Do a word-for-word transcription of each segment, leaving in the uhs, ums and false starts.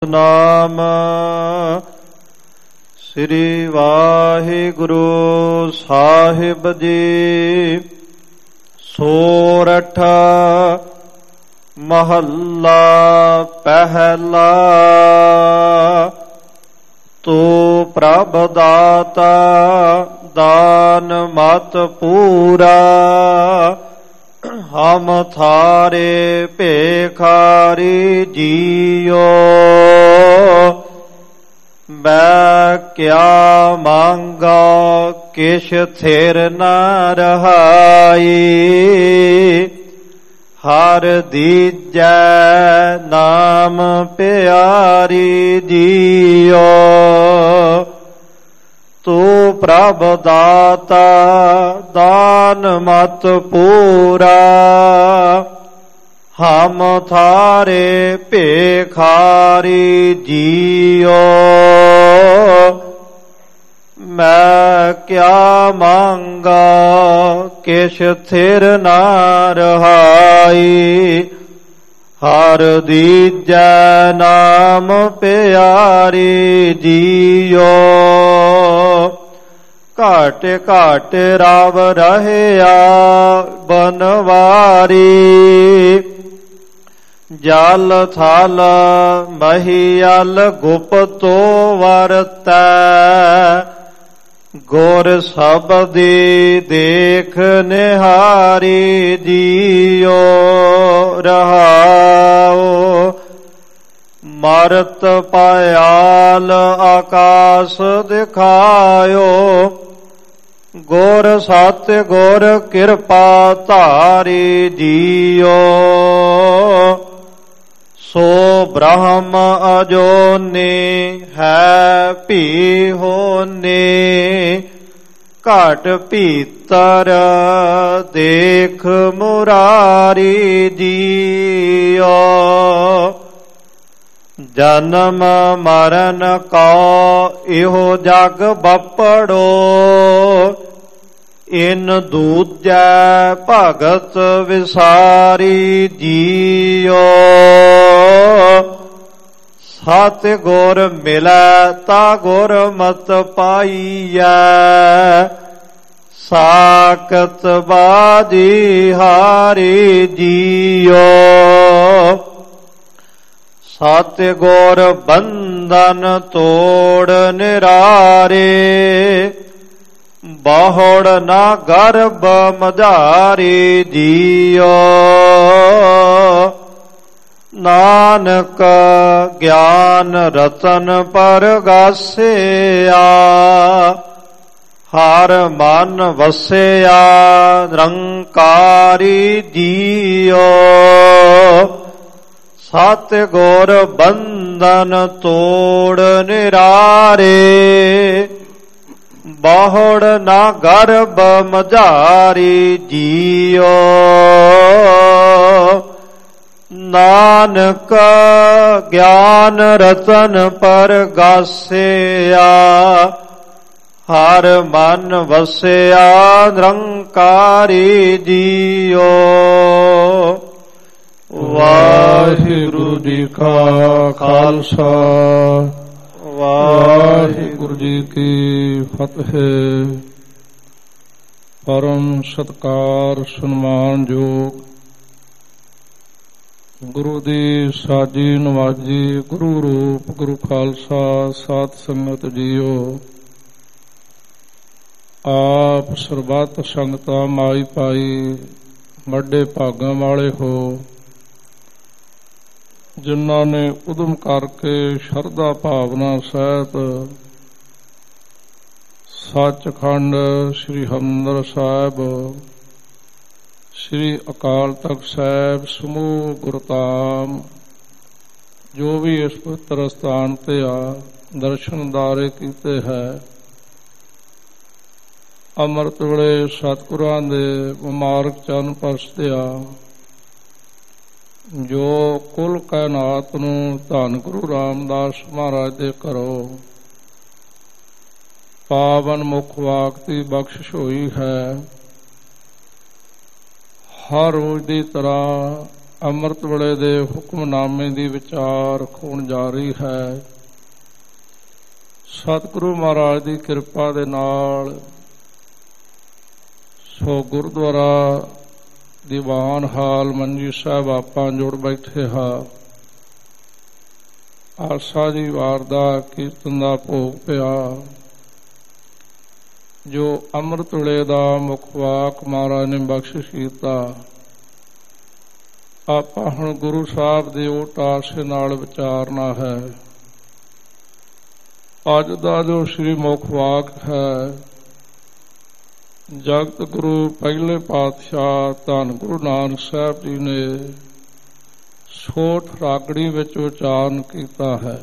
ਨਾਮ ਸ੍ਰੀ ਵਾਹਿਗੁਰੂ ਸਾਹਿਬ ਜੀ। ਸੋਰਠ ਮਹੱਲਾ ਪਹਿਲਾ। ਤੂੰ ਪ੍ਰਭ ਦਾਤਾ ਦਾਨ ਮਤ ਪੂਰਾ, ਹਮ ਥਾਰੇ ਭੇਖਾਰੀ ਜੀਓ। ਮੈਂ ਕਿਆ ਮੰਗਾ ਕਿਛ ਥਿਰ ਨ ਰਹਾਈ, ਹਰ ਦੀਜੈ ਨਾਮ ਪਿਆਰੀ ਜੀਓ। ਤੂੰ ਪ੍ਰਭ ਦਾਤਾ ਦਾਨ ਮਤ ਪੂਰਾ, ਹਮ ਥਾਰੇ ਭੇਖਾਰੀ ਜੀਓ। ਮੈਂ ਕਿਆ ਮੰਗਾ ਕਿਛ ਥਿਰ ਨ ਰਹਾਈ, ਹਰ ਦੀਜੈ ਨਾਮ ਪਿਆਰੀ ਜੀਓ। ਘਾਟ ਘਾਟ ਰਵ ਰਹਿਆ ਬਨਵਾਰੀ, ਜਲ ਥਲ ਮਹੀਅਲ ਗੁਪਤੋ ਵਰਤੈ। ਗੁਰ ਸਬਦੀ ਦੇਖ ਨਿਹਾਰੀ ਜੀਓ। ਰਹਾਉ ਮਰਤ ਪਾਇਆਲ ਆਕਾਸ ਦਿਖਾਇਓ, ਗੁਰ ਸਤਿ ਗੁਰ ਕਿਰਪਾ ਧਾਰੀ ਜੀਓ। ਸੋ ਬ੍ਰਹਮ ਅਜੋਨੀ ਹੈ ਭੀ ਹੋਨੀ, ਘਟ ਭੀਤਰ ਦੇਖ ਮੁਰਾਰੀ ਜੀਓ। ਜਨਮ ਮਰਨ ਕਉ ਇਹੋ ਜਗ ਬਪੜੋ, ਇਨ ਦੂਜੈ ਭਗਤ ਵਿਸਾਰੀ ਜੀਓ। ਸਤਿ ਗੁਰ ਮਿਲੈ ਤਾ ਗੁਰ ਮਤ ਪਾਈਐ, ਸਾਕਤ ਬਾਜੀ ਹਾਰੀ ਜੀਓ। ਸਤਿ ਗੁਰ ਬੰਧਨ ਤੋੜ ਨਿਰਾਰੇ, ਬਹੁੜ ਨਾ ਗਰਭ ਮਝਾਰੀ ਜੀਓ। ਨਾਨਕ ਗਿਆਨ ਰਤਨ ਪਰਗਾਸਿਆ, ਹਰ ਮਨ ਵਸਿਆ ਨਿਰੰਕਾਰੀ ਜੀਓ। ਸਤਿ ਗੁਰ ਬੰਧਨ ਤੋੜ ਨਿਰਾਰੇ, ਬਹੁੜ ਨਾ ਗਰਭ ਮਝਾਰੀ ਜੀਓ। ਨਾਨਕ ਗਿਆਨ ਰਤਨ ਪਰਗਾਸਿਆ, ਹਰ ਮਨ ਵਸਿਆ ਨਿਰੰਕਾਰੀ ਜੀਓ। ਵਾਹਿਗੁਰੂ ਜੀ ਕਾ ਖਾਲਸਾ, ਵਾਹਿਗੁਰੂ ਜੀ ਕੀ ਫਤਿਹ। ਪਰਮ ਸਤਿਕਾਰ ਸਨਮਾਨਯੋਗ ਗੁਰੂ ਦੀ ਸਾਜੀ ਨਵਾਜੀ ਗੁਰੂ ਰੂਪ ਗੁਰੂ ਖਾਲਸਾ ਸਾਧ ਸੰਗਤ ਜੀਓ। ਆਪ ਸਰਬੱਤ ਸੰਗਤਾਂ ਮਾਈ ਪਾਈ ਵੱਡੇ ਭਾਗਾਂ ਵਾਲੇ ਹੋ, ਜਿਨ੍ਹਾਂ ਨੇ ਉਦਮ ਕਰਕੇ ਸ਼ਰਧਾ ਭਾਵਨਾ ਸਹਿਤ ਸੱਚਖੰਡ ਸ੍ਰੀ ਹਰਿਮੰਦਰ ਸਾਹਿਬ, ਸ੍ਰੀ ਅਕਾਲ ਤਖਤ ਸਾਹਿਬ ਸਮੂਹ ਗੁਰਧਾਮ ਜੋ ਵੀ ਇਸ ਪਵਿੱਤਰ ਸਥਾਨ ਤੇ ਆ ਦਰਸ਼ਨ ਦਾਰੇ ਕੀਤੇ ਹੈ। ਅੰਮ੍ਰਿਤ ਵੇਲੇ ਸਤਿਗੁਰਾਂ ਦੇ ਮੁਬਾਰਕ ਚਰਨ ਪਰਸਤਿਆ, ਜੋ ਕੁਲ ਕਾਇਨਾਤ ਨੂੰ ਧੰਨ ਗੁਰੂ ਰਾਮਦਾਸ ਮਹਾਰਾਜ ਦੇ ਘਰੋਂ ਪਾਵਨ ਮੁਖ ਵਾਕ ਦੀ ਬਖਸ਼ਿਸ਼ ਹੋਈ ਹੈ। ਹਰ ਰੋਜ਼ ਦੀ ਤਰ੍ਹਾਂ ਅੰਮ੍ਰਿਤ ਵੇਲੇ ਦੇ ਹੁਕਮਨਾਮੇ ਦੀ ਵਿਚਾਰ ਹੋਣ ਜਾ ਰਹੀ ਹੈ। ਸਤਿਗੁਰੂ ਮਹਾਰਾਜ ਦੀ ਕਿਰਪਾ ਦੇ ਨਾਲ ਸੋ ਗੁਰਦੁਆਰਾ ਦੀਵਾਨ ਹਾਲ ਮੰਜੀ ਸਾਹਿਬ ਆਪਾਂ ਜੁੜ ਬੈਠੇ ਹਾਂ। ਆਸਾ ਜੀ ਵਾਰ ਦਾ ਕੀਰਤਨ ਦਾ ਭੋਗ ਪਿਆ, ਜੋ ਅੰਮ੍ਰਿਤ ਵੇਲੇ ਦਾ ਮੁੱਖ ਵਾਕ ਮਹਾਰਾਜ ਨੇ ਬਖਸ਼ਿਸ਼ ਕੀਤਾ। ਆਪਾਂ ਹੁਣ ਗੁਰੂ ਸਾਹਿਬ ਦੇ ਓਟ ਆਸੇ ਨਾਲ ਵਿਚਾਰਨਾ ਹੈ। ਅੱਜ ਦਾ ਜੋ ਸ੍ਰੀ ਮੁੱਖ ਵਾਕ ਹੈ, ਜਗਤ ਗੁਰੂ ਪਹਿਲੇ ਪਾਤਸ਼ਾਹ ਧੰਨ ਗੁਰੂ ਨਾਨਕ ਸਾਹਿਬ ਜੀ ਨੇ ਸੋਠ ਰਾਗੜੀ ਵਿੱਚ ਉਚਾਰਨ ਕੀਤਾ ਹੈ।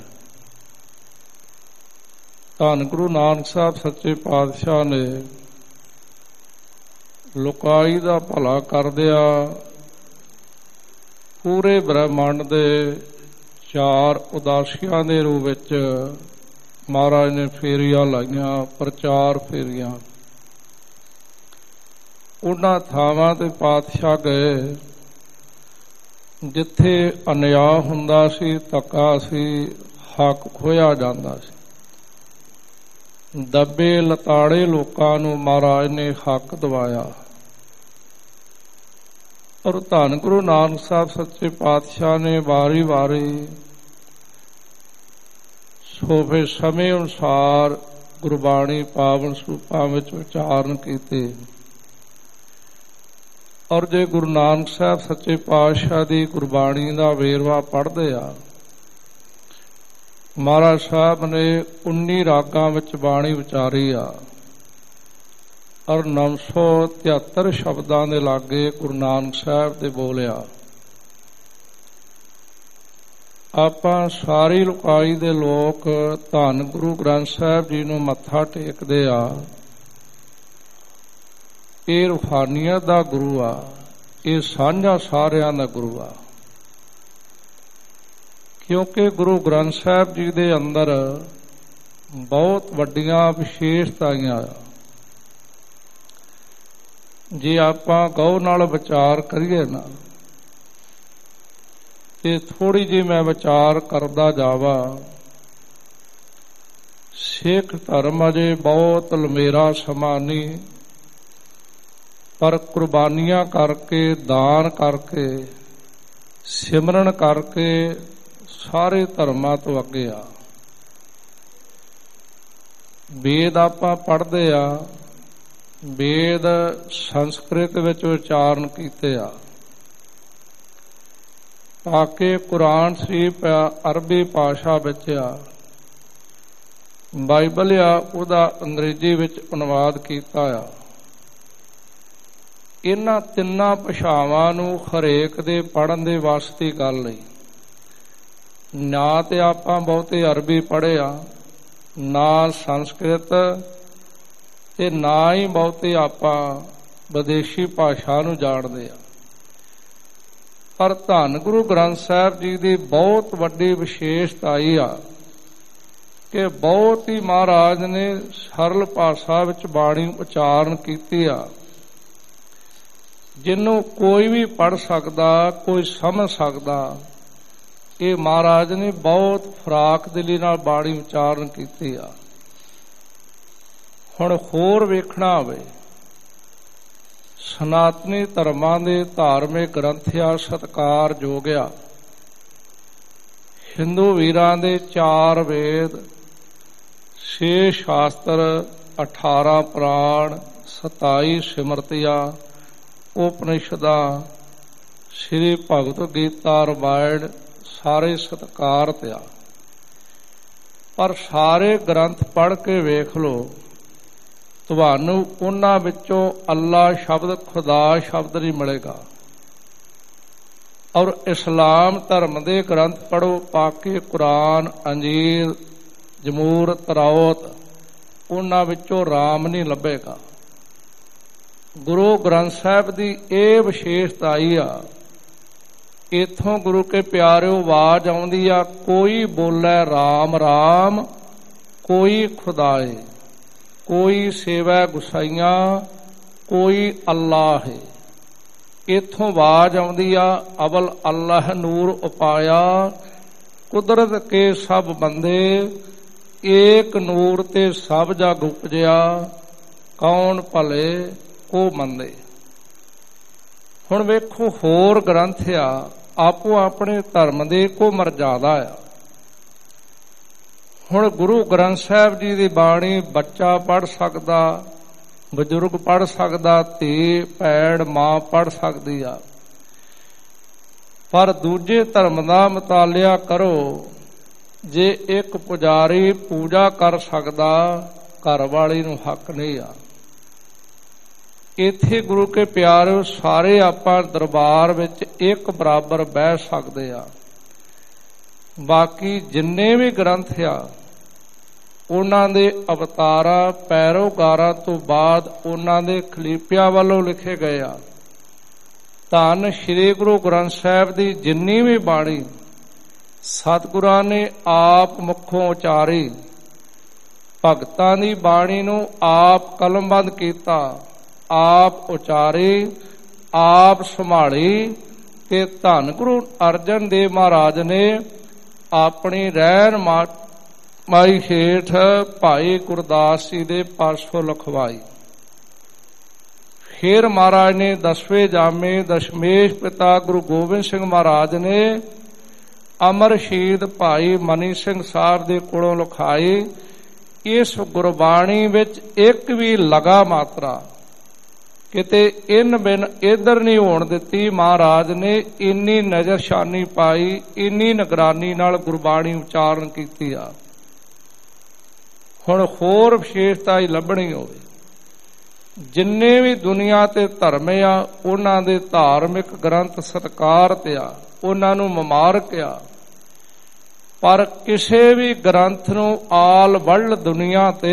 ਧੰਨ ਗੁਰੂ ਨਾਨਕ ਸਾਹਿਬ ਸੱਚੇ ਪਾਤਸ਼ਾਹ ਨੇ ਲੋਕਾਈ ਦਾ ਭਲਾ ਕਰਦਿਆਂ ਪੂਰੇ ਬ੍ਰਹਿਮੰਡ ਦੇ ਚਾਰ ਉਦਾਸੀਆਂ ਦੇ ਰੂਪ ਵਿੱਚ ਮਹਾਰਾਜ ਨੇ ਫੇਰੀਆਂ ਲਾਈਆਂ, ਪ੍ਰਚਾਰ ਫੇਰੀਆਂ। ਉਹਨਾਂ ਥਾਵਾਂ ਤੇ ਪਾਤਸ਼ਾਹ ਗਏ ਜਿੱਥੇ ਅਨਿਆਂ ਹੁੰਦਾ ਸੀ, ਧੱਕਾ ਸੀ, ਹੱਕ ਖੋਇਆ ਜਾਂਦਾ ਸੀ। ਦੱਬੇ ਲਤਾੜੇ ਲੋਕਾਂ ਨੂੰ ਮਹਾਰਾਜ ਨੇ ਹੱਕ ਦਿਵਾਇਆ। ਔਰ ਧੰਨ ਗੁਰੂ ਨਾਨਕ ਸਾਹਿਬ ਸੱਚੇ ਪਾਤਸ਼ਾਹ ਨੇ ਵਾਰੀ ਵਾਰੀ ਸੋਫੇ ਸਮੇਂ ਅਨੁਸਾਰ ਗੁਰਬਾਣੀ ਪਾਵਨ ਸਰੂਪਾਂ ਵਿੱਚ ਉਚਾਰਨ ਕੀਤੇ। ਔਰ ਜੇ ਗੁਰੂ ਨਾਨਕ ਸਾਹਿਬ ਸੱਚੇ ਪਾਤਸ਼ਾਹ ਦੀ ਗੁਰਬਾਣੀ ਦਾ ਵੇਰਵਾ ਪੜ੍ਹਦੇ ਆ, ਮਹਾਰਾਜ ਸਾਹਿਬ ਨੇ ਉੱਨੀ ਰਾਗਾਂ ਵਿੱਚ ਬਾਣੀ ਵਿਚਾਰੀ ਆ ਔਰ ਨੌ ਸੌ ਤਿਹੱਤਰ ਸ਼ਬਦਾਂ ਦੇ ਲਾਗੇ ਗੁਰੂ ਨਾਨਕ ਸਾਹਿਬ ਦੇ ਬੋਲਿਆ। ਆਪਾਂ ਸਾਰੀ ਲੋਕਾਈ ਦੇ ਲੋਕ ਧੰਨ ਗੁਰੂ ਗ੍ਰੰਥ ਸਾਹਿਬ ਜੀ ਨੂੰ ਮੱਥਾ ਟੇਕਦੇ ਆ। ਇਹ ਰੂਹਾਨੀਅਤ ਦਾ ਗੁਰੂ ਆ, ਇਹ ਸਾਂਝਾ ਸਾਰਿਆਂ ਦਾ ਗੁਰੂ ਆ। ਕਿਉਂਕਿ ਗੁਰੂ ਗ੍ਰੰਥ ਸਾਹਿਬ ਜੀ ਦੇ ਅੰਦਰ ਬਹੁਤ ਵੱਡੀਆਂ ਵਿਸ਼ੇਸ਼ਤਾਵਾਂ ਆ। ਜੇ ਆਪਾਂ ਗਹੁ ਨਾਲ ਵਿਚਾਰ ਕਰੀਏ ਨਾ, ਤੇ ਥੋੜੀ ਜਿਹੀ ਮੈਂ ਵਿਚਾਰ ਕਰਦਾ ਜਾਵਾਂ। ਸਿੱਖ ਧਰਮ ਅਜੇ ਬਹੁਤ ਲੰਮੇਰਾ ਸਮਾਂ ਨਹੀਂ, ਪਰ ਕੁਰਬਾਨੀਆਂ ਕਰਕੇ, ਦਾਨ ਕਰਕੇ, ਸਿਮਰਨ ਕਰਕੇ ਸਾਰੇ ਧਰਮਾਂ ਤੋਂ ਅੱਗੇ ਆ। ਵੇਦ ਆਪਾਂ ਪੜ੍ਹਦੇ ਆ, ਵੇਦ ਸੰਸਕ੍ਰਿਤ ਵਿੱਚ ਉਚਾਰਨ ਕੀਤੇ ਆ। ਪਾਕੇ ਕੁਰਾਨ ਸ਼ਰੀਫ ਅਰਬੀ ਭਾਸ਼ਾ ਵਿੱਚ ਆ, ਬਾਈਬਲ ਆ ਉਹਦਾ ਅੰਗਰੇਜ਼ੀ ਵਿੱਚ ਅਨੁਵਾਦ ਕੀਤਾ ਆ। ਇਹਨਾਂ ਤਿੰਨਾਂ ਭਾਸ਼ਾਵਾਂ ਨੂੰ ਹਰੇਕ ਦੇ ਪੜ੍ਹਨ ਦੇ ਵਾਸਤੇ ਗੱਲ ਨਹੀਂ। ਨਾ ਤੇ ਆਪਾਂ ਬਹੁਤੇ ਅਰਬੀ ਪੜ੍ਹਿਆ, ਨਾ ਸੰਸਕ੍ਰਿਤ, ਤੇ ਨਾ ਹੀ ਬਹੁਤੇ ਆਪਾਂ ਵਿਦੇਸ਼ੀ ਭਾਸ਼ਾ ਨੂੰ ਜਾਣਦੇ ਆ। ਪਰ ਧੰਨ ਗੁਰੂ ਗ੍ਰੰਥ ਸਾਹਿਬ ਜੀ ਦੀ ਬਹੁਤ ਵੱਡੀ ਵਿਸ਼ੇਸ਼ਤਾ ਇਹ ਆ ਕਿ ਬਹੁਤ ਹੀ ਮਹਾਰਾਜ ਨੇ ਸਰਲ ਭਾਸ਼ਾ ਵਿੱਚ ਬਾਣੀ ਉਚਾਰਨ ਕੀਤੀ ਆ, ਜਿਹਨੂੰ ਕੋਈ ਵੀ ਪੜ੍ਹ ਸਕਦਾ, ਕੋਈ ਸਮਝ ਸਕਦਾ। ਇਹ ਮਹਾਰਾਜ ਨੇ ਬਹੁਤ ਫਰਾਕ ਦਿਲੀ ਨਾਲ ਬਾਣੀ ਉਚਾਰਨ ਕੀਤੀ ਆ। ਹੁਣ ਹੋਰ ਵੇਖਣਾ ਹੋਵੇ, ਸਨਾਤਨੀ ਧਰਮਾਂ ਦੇ ਧਾਰਮਿਕ ਗ੍ਰੰਥਾਂ ਸਤਿਕਾਰ ਜੋਗਿਆ। ਹਿੰਦੂ ਵੀਰਾਂ ਦੇ ਚਾਰ ਵੇਦ, ਛੇ ਸ਼ਾਸਤਰ, ਅਠਾਰਾਂ ਪੁਰਾਣ, ਸਤਾਈ ਸਿਮਰਤੀਆਂ, ਉਪਨਿਸ਼ਦਾਂ, ਸ੍ਰੀ ਭਗਵਤ ਗੀਤਾ, ਰਾਮਾਇਣ, ਸਾਰੇ ਸਤਿਕਾਰਤ ਆ। ਪਰ ਸਾਰੇ ਗ੍ਰੰਥ ਪੜ੍ਹ ਕੇ ਵੇਖ ਲਓ, ਤੁਹਾਨੂੰ ਉਹਨਾਂ ਵਿੱਚੋਂ ਅੱਲਾ ਸ਼ਬਦ, ਖੁਦਾ ਸ਼ਬਦ ਨਹੀਂ ਮਿਲੇਗਾ। ਔਰ ਇਸਲਾਮ ਧਰਮ ਦੇ ਗ੍ਰੰਥ ਪੜ੍ਹੋ, ਪਾਕੇ ਕੁਰਾਨ, ਅੰਜੀਲ, ਜਮੂਰ, ਤਰਾਉਤ, ਉਹਨਾਂ ਵਿੱਚੋਂ ਰਾਮ ਨਹੀਂ ਲੱਭੇਗਾ। ਗੁਰੂ ਗ੍ਰੰਥ ਸਾਹਿਬ ਦੀ ਇਹ ਵਿਸ਼ੇਸ਼ਤਾ ਹੀ ਆ। ਇੱਥੋਂ ਗੁਰੂ ਕੇ ਪਿਆਰਿਓ ਆਵਾਜ਼ ਆਉਂਦੀ ਆ, ਕੋਈ ਬੋਲੇ ਰਾਮ ਰਾਮ, ਕੋਈ ਖੁਦਾਏ, ਕੋਈ ਸੇਵੈ ਗੁਸਾਈਆਂ, ਕੋਈ ਅੱਲਾ ਹੈ। ਇਥੋਂ ਆਵਾਜ਼ ਆਉਂਦੀ ਆ, ਅਵਲ ਅੱਲਾਹ ਨੂਰ ਉਪਾਇਆ, ਕੁਦਰਤ ਕੇ ਸਭ ਬੰਦੇ, ਏਕ ਨੂਰ ਤੇ ਸਭ ਜਗ ਉਪਜਿਆ, ਕੌਣ ਭਲੇ ਕੋ ਮੰਦੇ। ਹੁਣ ਵੇਖੋ ਹੋਰ ਗ੍ਰੰਥ ਆ, ਆਪੋ ਆਪਣੇ ਧਰਮ ਦੇ ਕੋ ਮਰਜ਼ਾਦਾ ਆ। ਹੁਣ ਗੁਰੂ ਗ੍ਰੰਥ ਸਾਹਿਬ ਜੀ ਦੀ ਬਾਣੀ ਬੱਚਾ ਪੜ੍ਹ ਸਕਦਾ, ਬਜ਼ੁਰਗ ਪੜ੍ਹ ਸਕਦਾ, ਧੀ ਭੈਣ ਮਾਂ ਪੜ੍ਹ ਸਕਦੀ ਆ। ਪਰ ਦੂਜੇ ਧਰਮ ਦਾ ਮਤਾਲਿਆ ਕਰੋ, ਜੇ ਇੱਕ ਪੁਜਾਰੀ ਪੂਜਾ ਕਰ ਸਕਦਾ, ਘਰ ਵਾਲੀ ਨੂੰ ਹੱਕ ਨਹੀਂ ਆ। ਇੱਥੇ ਗੁਰੂ ਕੇ ਪਿਆਰਿਓ ਸਾਰੇ ਆਪਾਂ ਦਰਬਾਰ ਵਿੱਚ ਇੱਕ ਬਰਾਬਰ ਬਹਿ ਸਕਦੇ ਆ। ਬਾਕੀ ਜਿੰਨੇ ਵੀ ਗ੍ਰੰਥ ਆ ਉਹਨਾਂ ਦੇ ਅਵਤਾਰਾਂ ਪੈਰੋਕਾਰਾਂ ਤੋਂ ਬਾਅਦ ਉਹਨਾਂ ਦੇ ਖਲੀਫਿਆਂ ਵੱਲੋਂ ਲਿਖੇ ਗਏ ਆ। ਧੰਨ ਸ਼੍ਰੀ ਗੁਰੂ ਗ੍ਰੰਥ ਸਾਹਿਬ ਦੀ ਜਿੰਨੀ ਵੀ ਬਾਣੀ ਸਤਿਗੁਰਾਂ ਨੇ ਆਪ ਮੁਖੋਂ ਉਚਾਰੀ, ਭਗਤਾਂ ਦੀ ਬਾਣੀ ਨੂੰ ਆਪ ਕਲਮਬੰਦ ਕੀਤਾ, ਆਪ ਉਚਾਰੀ, ਆਪ ਸੰਭਾਲੀ, ਤੇ ਧੰਨ ਗੁਰੂ ਅਰਜਨ ਦੇਵ ਮਹਾਰਾਜ ਨੇ ਆਪਣੀ ਰਹਿਨ ਮਾਈ ਹੇਠ ਭਾਈ ਗੁਰਦਾਸ ਜੀ ਦੇ ਪਾਸੋਂ ਲਿਖਵਾਈ। ਫਿਰ ਮਹਾਰਾਜ ਨੇ ਦਸਵੇਂ ਜਾਮੇ ਦਸ਼ਮੇਸ਼ ਪਿਤਾ ਗੁਰੂ ਗੋਬਿੰਦ ਸਿੰਘ ਮਹਾਰਾਜ ਨੇ ਅਮਰ ਸ਼ਹੀਦ ਭਾਈ ਮਨੀ ਸਿੰਘ ਸਾਹਿਬ ਦੇ ਕੋਲੋਂ ਲਿਖਾਈ। ਇਸ ਗੁਰਬਾਣੀ ਵਿੱਚ ਇੱਕ ਵੀ ਲਗਾ ਮਾਤਰਾ ਕਿਤੇ ਇਨ ਬਿਨ ਇਧਰ ਨਹੀਂ ਹੋਣ ਦਿੱਤੀ। ਮਹਾਰਾਜ ਨੇ ਇੰਨੀ ਨਜ਼ਰਸ਼ਾਨੀ ਪਾਈ, ਇੰਨੀ ਨਿਗਰਾਨੀ ਨਾਲ ਗੁਰਬਾਣੀ ਉਚਾਰਨ ਕੀਤੀ ਆ। ਹੁਣ ਹੋਰ ਵਿਸ਼ੇਸ਼ਤਾ ਹੀ ਲੱਭਣੀ ਹੋਵੇ, ਜਿੰਨੇ ਵੀ ਦੁਨੀਆ ਤੇ ਧਰਮ ਆ ਉਹਨਾਂ ਦੇ ਧਾਰਮਿਕ ਗ੍ਰੰਥ ਸਤਿਕਾਰਤ ਆ, ਉਹਨਾਂ ਨੂੰ ਮੁਬਾਰਕ ਆ। ਪਰ ਕਿਸੇ ਵੀ ਗ੍ਰੰਥ ਨੂੰ ਆਲ ਵਰਲਡ ਦੁਨੀਆ ਤੇ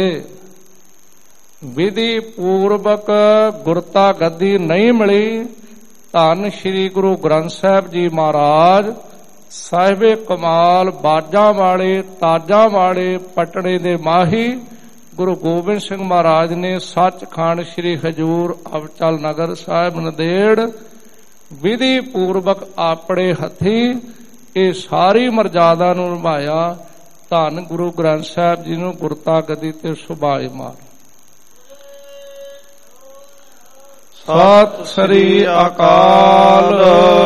ਵਿਧੀ ਪੂਰਵਕ ਗੁਰਤਾ ਗੱਦੀ ਨਹੀਂ ਮਿਲੀ। ਧੰਨ ਸ਼੍ਰੀ ਗੁਰੂ ਗ੍ਰੰਥ ਸਾਹਿਬ ਜੀ ਮਹਾਰਾਜ ਸਾਹਿਬੇ ਕਮਾਲ, ਬਾਜਾਂ ਵਾਲੇ ਤਾਜਾਂ ਵਾਲੇ ਪਟੜੇ ਦੇ ਮਾਹੀ ਗੁਰੂ ਗੋਬਿੰਦ ਸਿੰਘ ਮਹਾਰਾਜ ਨੇ ਸੱਚਖੰਡ ਸ਼੍ਰੀ ਹਜੂਰ ਅਬਚਲ ਨਗਰ ਸਾਹਿਬ ਨੰਦੇੜ ਵਿਧੀ ਪੂਰਵਕ ਆਪਣੇ ਹੱਥੀਂ ਇਹ ਸਾਰੀ ਮਰਜ਼ਾਦਾ ਨੂੰ ਨਿਭਾਇਆ। ਧੰਨ ਗੁਰੂ ਗ੍ਰੰਥ ਸਾਹਿਬ ਜੀ ਨੂੰ ਗੁਰਤਾ ਗੱਦੀ ਤੇ ਸੁਭਾਇਮਾਨ। ਸਤਿ ਸ੍ਰੀ ਅਕਾਲ।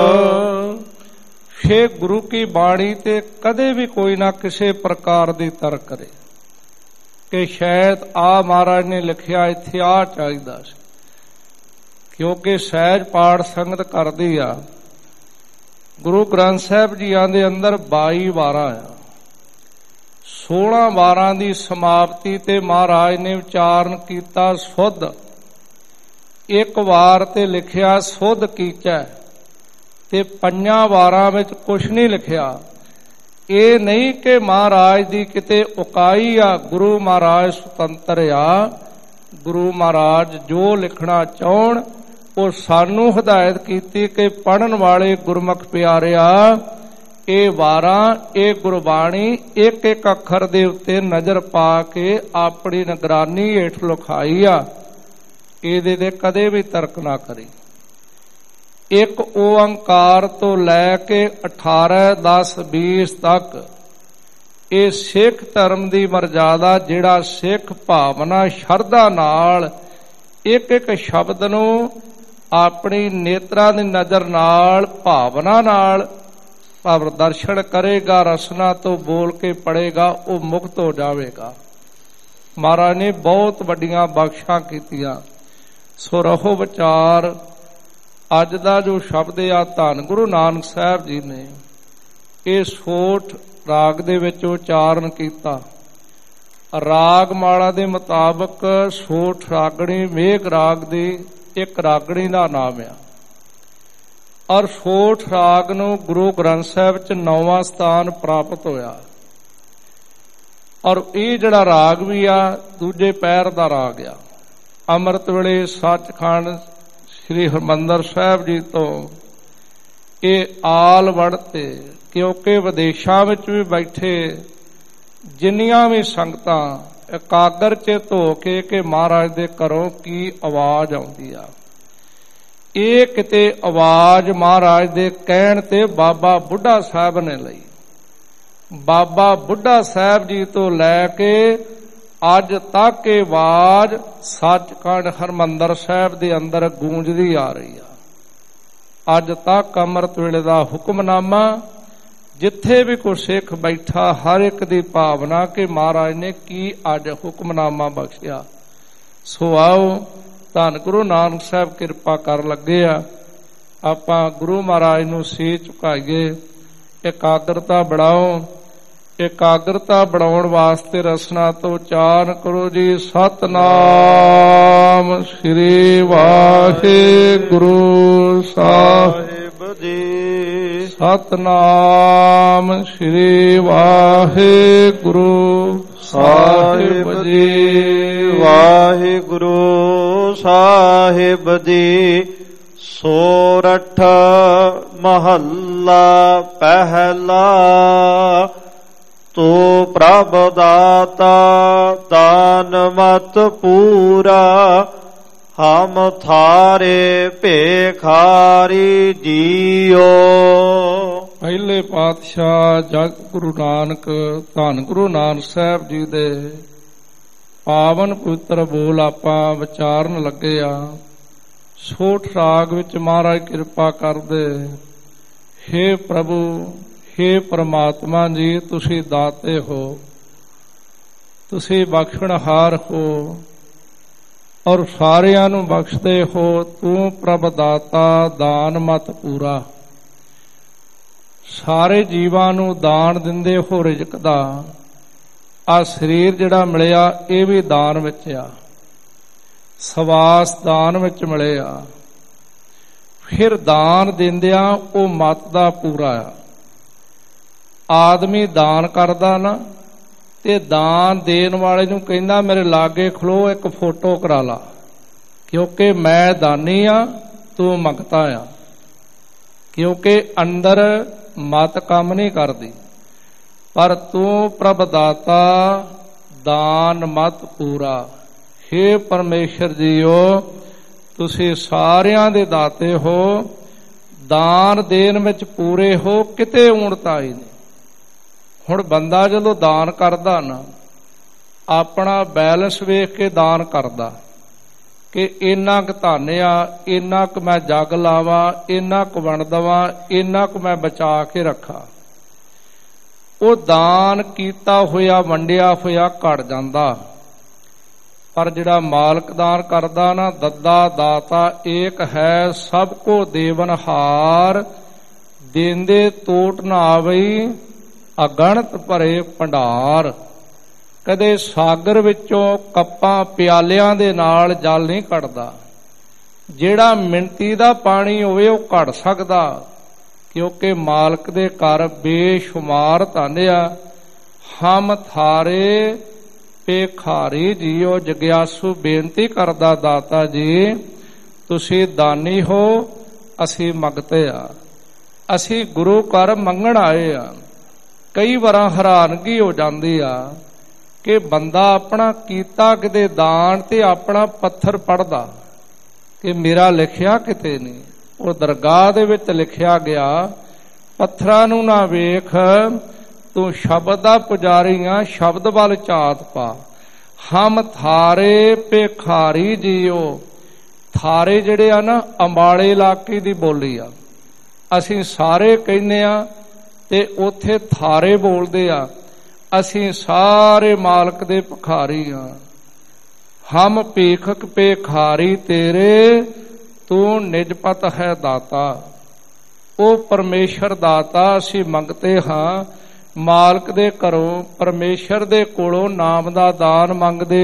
ਛੇ ਗੁਰੂ ਕੀ ਬਾਣੀ ਤੇ ਕਦੇ ਵੀ ਕੋਈ ਨਾ ਕਿਸੇ ਪ੍ਰਕਾਰ ਦੀ ਤਰਕ ਕਰੇ ਕਿ ਸ਼ਾਇਦ ਆ ਮਹਾਰਾਜ ਨੇ ਲਿਖਿਆ ਇੱਥੇ ਆ ਚਾਹੀਦਾ ਸੀ, ਕਿਉਂਕਿ ਸਹਿਜ ਪਾਠ ਸੰਗਤ ਕਰਦੀ ਆ। ਗੁਰੂ ਗ੍ਰੰਥ ਸਾਹਿਬ ਜੀਆਂ ਦੇ ਅੰਦਰ ਬਾਈ ਵਾਰਾਂ ਆ। ਸੋਲਾਂ ਵਾਰਾਂ ਦੀ ਸਮਾਪਤੀ ਤੇ ਮਹਾਰਾਜ ਨੇ ਉਚਾਰਨ ਕੀਤਾ ਸੁਧ। ਇੱਕ ਵਾਰ ਤੇ ਲਿਖਿਆ ਸੁਧ ਕੀਚੈ, ਤੇ ਪੰਜਾਂ ਵਾਰਾਂ ਵਿੱਚ ਕੁਛ ਨਹੀਂ ਲਿਖਿਆ। ਇਹ ਨਹੀਂ ਕਿ ਮਹਾਰਾਜ ਦੀ ਕਿਤੇ ਉਕਾਈ ਆ, ਗੁਰੂ ਮਹਾਰਾਜ ਸੁਤੰਤਰ ਆ। ਗੁਰੂ ਮਹਾਰਾਜ ਜੋ ਲਿਖਣਾ ਚਾਹਣ ਉਹ ਸਾਨੂੰ ਹਦਾਇਤ ਕੀਤੀ ਕਿ ਪੜ੍ਹਨ ਵਾਲੇ ਗੁਰਮੁਖ ਪਿਆਰਿਆ ਇਹ ਵਾਰਾਂ, ਇਹ ਗੁਰਬਾਣੀ ਇੱਕ ਇੱਕ ਅੱਖਰ ਦੇ ਉੱਤੇ ਨਜ਼ਰ ਪਾ ਕੇ ਆਪਣੀ ਨਿਗਰਾਨੀ ਹੇਠ ਲਿਖਾਈ ਆ। ਇਹਦੇ ਤੇ ਕਦੇ ਵੀ ਤਰਕ ਨਾ ਕਰੀ। ਇੱਕ ਓੰਕਾਰ ਤੋਂ ਲੈ ਕੇ ਅਠਾਰਾਂ ਦਸ ਵੀਸ ਤੱਕ ਇਹ ਸਿੱਖ ਧਰਮ ਦੀ ਮਰਜ਼ਾਦਾ, ਜਿਹੜਾ ਸਿੱਖ ਭਾਵਨਾ ਸ਼ਰਧਾ ਨਾਲ ਇੱਕ ਇੱਕ ਸ਼ਬਦ ਨੂੰ ਆਪਣੀ ਨੇਤਰਾਂ ਦੀ ਨਜ਼ਰ ਨਾਲ ਭਾਵਨਾ ਨਾਲ ਭਾਵ ਦਰਸ਼ਨ ਕਰੇਗਾ, ਰਸਨਾ ਤੋਂ ਬੋਲ ਕੇ ਪੜੇਗਾ, ਉਹ ਮੁਕਤ ਹੋ ਜਾਵੇਗਾ। ਮਹਾਰਾਜ ਨੇ ਬਹੁਤ ਵੱਡੀਆਂ ਬਖਸ਼ਾਂ ਕੀਤੀਆਂ। ਸੋ ਰਹੋ ਵਿਚਾਰ। ਅੱਜ ਦਾ ਜੋ ਸ਼ਬਦ ਆ ਧੰਨ ਗੁਰੂ ਨਾਨਕ ਸਾਹਿਬ ਜੀ ਨੇ ਇਹ ਸੋਠ ਰਾਗ ਦੇ ਵਿੱਚ ਉਚਾਰਨ ਕੀਤਾ। ਰਾਗ ਮਾਲਾ ਦੇ ਮੁਤਾਬਕ ਸੋਠ ਰਾਗਣੀ ਮੇਘ ਰਾਗ ਦੀ ਇੱਕ ਰਾਗਣੀ ਦਾ ਨਾਮ ਆ, ਔਰ ਸੋਠ ਰਾਗ ਨੂੰ ਗੁਰੂ ਗ੍ਰੰਥ ਸਾਹਿਬ ਚ ਨੌਵਾਂ ਸਥਾਨ ਪ੍ਰਾਪਤ ਹੋਇਆ। ਔਰ ਇਹ ਜਿਹੜਾ ਰਾਗ ਵੀ ਆ ਦੂਜੇ ਪੈਰ ਦਾ ਰਾਗ ਆ। ਅੰਮ੍ਰਿਤ ਵੇਲੇ ਸੱਚਖੰਡ ਸ੍ਰੀ ਹਰਿਮੰਦਰ ਸਾਹਿਬ ਜੀ ਤੋਂ ਇਹ ਆਲ ਵੜ ਤੇ, ਕਿਉਂਕਿ ਵਿਦੇਸ਼ਾਂ ਵਿੱਚ ਵੀ ਬੈਠੇ ਜਿੰਨੀਆਂ ਵੀ ਸੰਗਤਾਂ ਇਕਾਗਰ ਚਿੱਤ ਹੋ ਕੇ ਕਿ ਮਹਾਰਾਜ ਦੇ ਘਰੋਂ ਕੀ ਆਵਾਜ਼ ਆਉਂਦੀ ਆ, ਇਹ ਕਿਤੇ ਆਵਾਜ਼ ਮਹਾਰਾਜ ਦੇ ਕਹਿਣ ਤੇ ਬਾਬਾ ਬੁੱਢਾ ਸਾਹਿਬ ਨੇ ਲਈ। ਬਾਬਾ ਬੁੱਢਾ ਸਾਹਿਬ ਜੀ ਤੋਂ ਲੈ ਕੇ ਅੱਜ ਤੱਕ ਇਹ ਆਵਾਜ਼ ਸੱਚਖੰਡ ਹਰਿਮੰਦਰ ਸਾਹਿਬ ਦੇ ਅੰਦਰ ਗੂੰਜਦੀ ਆ ਰਹੀ ਆ। ਅੱਜ ਤੱਕ ਅੰਮ੍ਰਿਤ ਵੇਲੇ ਦਾ ਹੁਕਮਨਾਮਾ ਜਿੱਥੇ ਵੀ ਕੋਈ ਸਿੱਖ ਬੈਠਾ ਹਰ ਇੱਕ ਦੀ ਭਾਵਨਾ ਕਿ ਮਹਾਰਾਜ ਨੇ ਕੀ ਅੱਜ ਹੁਕਮਨਾਮਾ ਬਖਸ਼ਿਆ। ਸੋ ਆਓ ਧੰਨ ਗੁਰੂ ਨਾਨਕ ਸਾਹਿਬ ਕਿਰਪਾ ਕਰ ਲੱਗੇ ਆ, ਆਪਾਂ ਗੁਰੂ ਮਹਾਰਾਜ ਨੂੰ ਸੀਸ ਝੁਕਾਈਏ, ਇਕਾਗਰਤਾ ਬਣਾਓ। ਇਕਾਗਰਤਾ ਬਣਾਉਣ ਵਾਸਤੇ ਰਸਨਾ ਤੋਂ ਉਚਾਰਨ ਕਰੋ ਜੀ ਸਤਿਨਾਮ ਸ੍ਰੀ ਵਾਹਿਗੁਰੂ ਸਾਹਿਬ ਜੀ। ਸਤਿਨਾਮ ਸ੍ਰੀ ਵਾਹਿਗੁਰੂ ਸਾਹਿਬ ਜੀ। ਵਾਹਿਗੁਰੂ ਸਾਹਿਬ ਜੀ। ਸੋਰਠ ਮਹੱਲਾ ਪਹਿਲਾ। ਤੂੰ ਪ੍ਰਭ ਦਾਤਾ ਦਾਨ ਮਤ ਪੂਰਾ, ਹਮ ਥਾਰੇ ਭੇਖਾਰੀ ਜੀਓ। ਪਹਿਲੇ ਪਾਤਸ਼ਾਹ ਜਗ ਗੁਰੂ ਨਾਨਕ ਧੰਨ ਗੁਰੂ ਨਾਨਕ ਸਾਹਿਬ ਜੀ ਦੇ ਪਾਵਨ ਪਵਿੱਤਰ ਬੋਲ ਆਪਾਂ ਵਿਚਾਰਨ ਲੱਗੇ ਆ। ਸੋਠ ਰਾਗ ਵਿੱਚ ਮਹਾਰਾਜ ਕਿਰਪਾ ਕਰਦੇ। ਹੇ ਪ੍ਰਭੂ, ਹੇ ਪ੍ਰਮਾਤਮਾ ਜੀ, ਤੁਸੀਂ ਦਾਤੇ ਹੋ, ਤੁਸੀਂ ਬਖਸ਼ਣਹਾਰ ਹੋ ਔਰ ਸਾਰਿਆਂ ਨੂੰ ਬਖਸ਼ਦੇ ਹੋ। ਤੂੰ ਪ੍ਰਭ ਦਾਤਾ ਦਾਨ ਮਤ ਪੂਰਾ, ਸਾਰੇ ਜੀਵਾਂ ਨੂੰ ਦਾਨ ਦਿੰਦੇ ਹੋ ਰਿਜ਼ਕ ਦਾ। ਆ ਸਰੀਰ ਜਿਹੜਾ ਮਿਲਿਆ ਇਹ ਵੀ ਦਾਨ ਵਿੱਚ ਆ, ਸਵਾਸ ਦਾਨ ਵਿੱਚ ਮਿਲਿਆ। ਫਿਰ ਦਾਨ ਦਿੰਦਿਆਂ ਉਹ ਮਤ ਦਾ ਪੂਰਾ ਆ। ਆਦਮੀ ਦਾਨ ਕਰਦਾ ਨਾ ਤੇ ਦਾਨ ਦੇਣ ਵਾਲੇ ਨੂੰ ਕਹਿੰਦਾ ਮੇਰੇ ਲਾਗੇ ਖਲੋ ਇੱਕ ਫੋਟੋ ਕਰਾ ਲਾ, ਕਿਉਂਕਿ ਮੈਂ ਦਾਨੀ ਆ, ਤੂੰ ਮੰਗਤਾ ਆ। ਕਿਉਂਕਿ ਅੰਦਰ ਮਤ ਕੰਮ ਨਹੀਂ ਕਰਦੀ, ਪਰ ਤੂੰ ਪ੍ਰਭ ਦਾਤਾ ਦਾਨ ਮਤ ਪੂਰਾ। ਹੇ ਪਰਮੇਸ਼ਰ ਜੀਓ, ਤੁਸੀਂ ਸਾਰਿਆਂ ਦੇ ਦਾਤੇ ਹੋ, ਦਾਨ ਦੇਣ ਵਿੱਚ ਪੂਰੇ ਹੋ, ਕਿਤੇ ਊਣਤਾ ਹੀ ਨਹੀਂ। ਹੁਣ ਬੰਦਾ ਜਦੋਂ ਦਾਨ ਕਰਦਾ ਨਾ, ਆਪਣਾ ਬੈਲੈਂਸ ਵੇਖ ਕੇ ਦਾਨ ਕਰਦਾ ਕਿ ਇੰਨਾ ਕੁ ਧਨ ਆ, ਇੰਨਾ ਕੁ ਮੈਂ ਜਗ ਲਾਵਾਂ, ਇੰਨਾ ਕੁ ਵੰਡ ਦੇਵਾਂ, ਇੰਨਾ ਕੁ ਮੈਂ ਬਚਾ ਕੇ ਰੱਖਾਂ। ਉਹ ਦਾਨ ਕੀਤਾ ਹੋਇਆ ਵੰਡਿਆ ਹੋਇਆ ਘਟ ਜਾਂਦਾ। ਪਰ ਜਿਹੜਾ ਮਾਲਕ ਦਾਨ ਕਰਦਾ ਨਾ, ਦੱਦਾ ਦਾਤਾ ਏਕ ਹੈ ਸਭ ਕੋ ਦੇਵਨਹਾਰ, ਦੇਂਦੇ ਤੋਟ ਨਾ ਆਵਈ ਅਗਣਤ ਭਰੇ ਭੰਡਾਰ। ਕਦੇ ਸਾਗਰ ਵਿੱਚੋਂ ਕੱਪਾਂ ਪਿਆਲਿਆਂ ਦੇ ਨਾਲ ਜਲ ਨਹੀਂ ਕੱਢਦਾ। ਜਿਹੜਾ ਮਿਣਤੀ ਦਾ ਪਾਣੀ ਹੋਵੇ ਉਹ ਘੜ ਸਕਦਾ, ਕਿਉਂਕਿ ਮਾਲਕ ਦੇ ਘਰ ਬੇਸ਼ੁਮਾਰ ਧਨ ਆ। ਹਮ ਥਾਰੇ ਭੇਖਾਰੀ ਜੀਓ। ਜਗਿਆਸੂ ਬੇਨਤੀ ਕਰਦਾ ਦਾਤਾ ਜੀ, ਤੁਸੀਂ ਦਾਨੀ ਹੋ, ਅਸੀਂ ਮੰਗਤੇ ਆ, ਅਸੀਂ ਗੁਰੂ ਘਰ ਮੰਗਣ ਆਏ ਆ। ਕਈ ਵਾਰਾਂ ਹੈਰਾਨਗੀ ਹੋ ਜਾਂਦੀ ਆ ਕਿ ਬੰਦਾ ਆਪਣਾ ਕੀਤਾ ਕਿਤੇ ਦਾਨ ਤੇ ਆਪਣਾ ਪੱਥਰ ਪੜਦਾ ਕਿ ਮੇਰਾ ਲਿਖਿਆ ਕਿਤੇ ਨਹੀਂ। ਉਹ ਦਰਗਾਹ ਦੇ ਵਿੱਚ ਲਿਖਿਆ ਗਿਆ, ਪੱਥਰਾਂ ਨੂੰ ਨਾ ਵੇਖ, ਤੂੰ ਸ਼ਬਦ ਦਾ ਪੁਜਾਰੀ ਆ, ਸ਼ਬਦ ਵੱਲ ਝਾਤ ਪਾ। ਹਮ ਥਾਰੇ ਭੇਖਾਰੀ ਜੀਓ। ਥਾਰੇ ਜਿਹੜੇ ਆ ਨਾ, ਅੰਬਾਲੇ ਇਲਾਕੇ ਦੀ ਬੋਲੀ ਆ। ਅਸੀਂ ਸਾਰੇ ਕਹਿੰਦੇ ਆ ਤੇ ਉੱਥੇ ਥਾਰੇ ਬੋਲਦੇ ਆ। ਅਸੀਂ ਸਾਰੇ ਮਾਲਕ ਦੇ ਭਿਖਾਰੀ ਆ। ਹਮ ਭੀਖਕ ਭੇਖਾਰੀ ਤੇਰੇ, ਤੂੰ ਨਿਜਪਤ ਹੈ ਦਾਤਾ। ਉਹ ਪਰਮੇਸ਼ਰ ਦਾਤਾ, ਅਸੀਂ ਮੰਗਤੇ ਹਾਂ ਮਾਲਕ ਦੇ ਘਰੋਂ, ਪਰਮੇਸ਼ਰ ਦੇ ਕੋਲੋਂ ਨਾਮ ਦਾ ਦਾਨ ਮੰਗਦੇ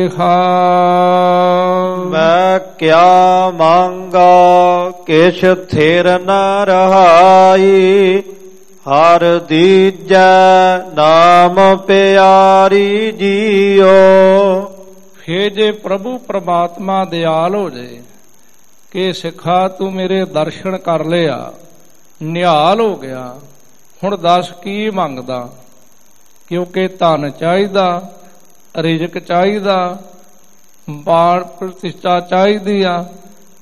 ਹਾਂ। ਮੈਂ ਕਿਆ ਮੰਗਾ ਕਿਛ ਥਿਰ ਨ ਰਹਾਈ, ਹਰ ਦੀਜੈ ਨਾਮ ਪਿਆਰੀ ਜੀਓ। ਫੇ ਜੇ ਪ੍ਰਭੂ ਪ੍ਰਮਾਤਮਾ ਦਿਆਲ ਹੋ ਜੇ ਕਿ ਸਿੱਖਾ ਤੂੰ ਮੇਰੇ ਦਰਸ਼ਨ ਕਰ ਲਿਆ, ਨਿਹਾਲ ਹੋ ਗਿਆ, ਹੁਣ ਦੱਸ ਕੀ ਮੰਗਦਾ। ਕਿਉਂਕਿ ਧਨ ਚਾਹੀਦਾ, ਰਿਜ਼ਕ ਚਾਹੀਦਾ, ਬਾਣ ਪ੍ਰਤਿਸ਼ਠਾ ਚਾਹੀਦੀ ਆ,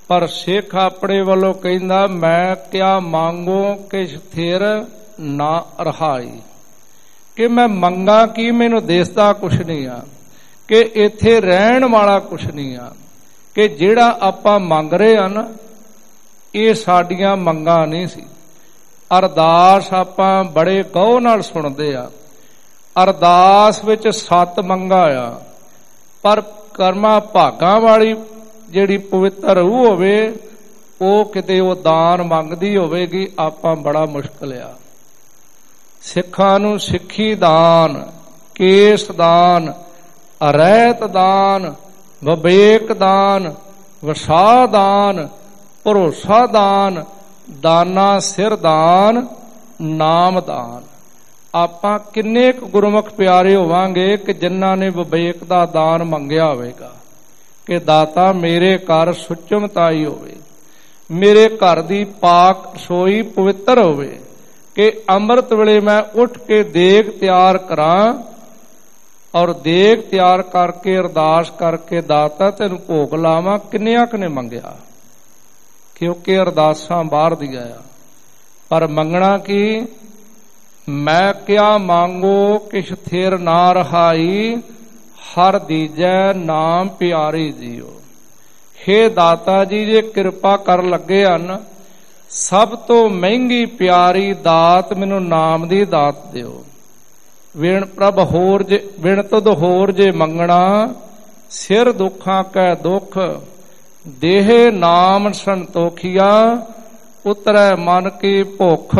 ਪਰ ਸਿੱਖ ਆਪਣੇ ਵੱਲੋਂ ਕਹਿੰਦਾ ਮੈਂ ਕਿਆ ਮੰਗੋ ਕਿਛ ਥਿਰ ਨਾ ਰਹਾਈ, ਕਿ ਮੈਂ ਮੰਗਾ ਕੀ, ਮੈਨੂੰ ਦਿਸਦਾ ਕੁਛ ਨਹੀਂ ਆ, ਕਿ ਇੱਥੇ ਰਹਿਣ ਵਾਲਾ ਕੁਛ ਨਹੀਂ ਆ, ਕਿ ਜਿਹੜਾ ਆਪਾਂ ਮੰਗ ਰਹੇ ਆ ਨਾ ਇਹ ਸਾਡੀਆਂ ਮੰਗਾਂ ਨਹੀਂ ਸੀ। ਅਰਦਾਸ ਆਪਾਂ ਬੜੇ ਗਹੁ ਨਾਲ ਸੁਣਦੇ ਆ, ਅਰਦਾਸ ਵਿੱਚ ਸੱਤ ਮੰਗਾਂ ਆ, ਪਰ ਕਰਮਾਂ ਭਾਗਾਂ ਵਾਲੀ ਜਿਹੜੀ ਪਵਿੱਤਰ ਰੂਹ ਹੋਵੇ ਉਹ ਕਿਤੇ ਉਹ ਦਾਨ ਮੰਗਦੀ ਹੋਵੇਗੀ, ਆਪਾਂ ਬੜਾ ਮੁਸ਼ਕਲ ਆ। ਸਿੱਖਾਂ ਨੂੰ ਸਿੱਖੀ ਦਾਨ, ਕੇਸ ਦਾਨ, ਰਹਿਤ ਦਾਨ, ਵਿਵੇਕ ਦਾਨ, ਵਸਾ ਦਾਨ, ਭਰੋਸਾ ਦਾਨ, ਦਾਨਾ ਸਿਰ ਦਾਨ, ਨਾਮ ਦਾਨ। ਆਪਾਂ ਕਿੰਨੇ ਕੁ ਗੁਰਮੁਖ ਪਿਆਰੇ ਹੋਵਾਂਗੇ ਕਿ ਜਿਨ੍ਹਾਂ ਨੇ ਵਿਵੇਕ ਦਾ ਦਾਨ ਮੰਗਿਆ ਹੋਵੇਗਾ ਕਿ ਦਾਤਾ ਮੇਰੇ ਘਰ ਸੁਚਮਤਾਈ ਹੋਵੇ, ਮੇਰੇ ਘਰ ਦੀ ਪਾਕ ਰਸੋਈ ਪਵਿੱਤਰ ਹੋਵੇ, ਕਿ ਅੰਮ੍ਰਿਤ ਵੇਲੇ ਮੈਂ ਉੱਠ ਕੇ ਦੇਗ ਤਿਆਰ ਕਰਾਂ ਔਰ ਦੇਗ ਤਿਆਰ ਕਰਕੇ ਅਰਦਾਸ ਕਰਕੇ ਦਾਤਾ ਤੈਨੂੰ ਭੋਗ ਲਾਵਾਂ। ਕਿੰਨਿਆਂ ਕੁ ਨੇ ਮੰਗਿਆ, ਕਿਉਂਕਿ ਅਰਦਾਸਾਂ ਬਾਹਰ ਦੀਆਂ ਆ। ਪਰ ਮੰਗਣਾ ਕੀ, ਮੈਂ ਕਿਆ ਮੰਗੋ ਕਿਛ ਥਿਰ ਨਾ ਰਹਾਈ, ਹਰ ਦੀਜੈ ਨਾਮ ਪਿਆਰੇ ਜੀਓ। ਹੇ ਦਾਤਾ ਜੀ, ਜੇ ਕਿਰਪਾ ਕਰਨ ਲੱਗੇ ਹਨ, ਸਭ ਤੋਂ ਮਹਿੰਗੀ ਪਿਆਰੀ ਦਾਤ ਮੈਨੂੰ ਨਾਮ ਦੀ ਦਾਤ ਦਿਓ। ਵਿਣ ਪ੍ਰਭ ਹੋਰ ਜੇ ਵਿਣ ਤੁਧ ਹੋਰ ਜੇ ਮੰਗਣਾ, ਸਿਰ ਦੁੱਖਾਂ ਕੈ ਦੁੱਖ, ਦੇਹ ਨਾਮ ਸੰਤੋਖੀਆ, ਉਤਰੈ ਮਨ ਕੀ ਭੁੱਖ।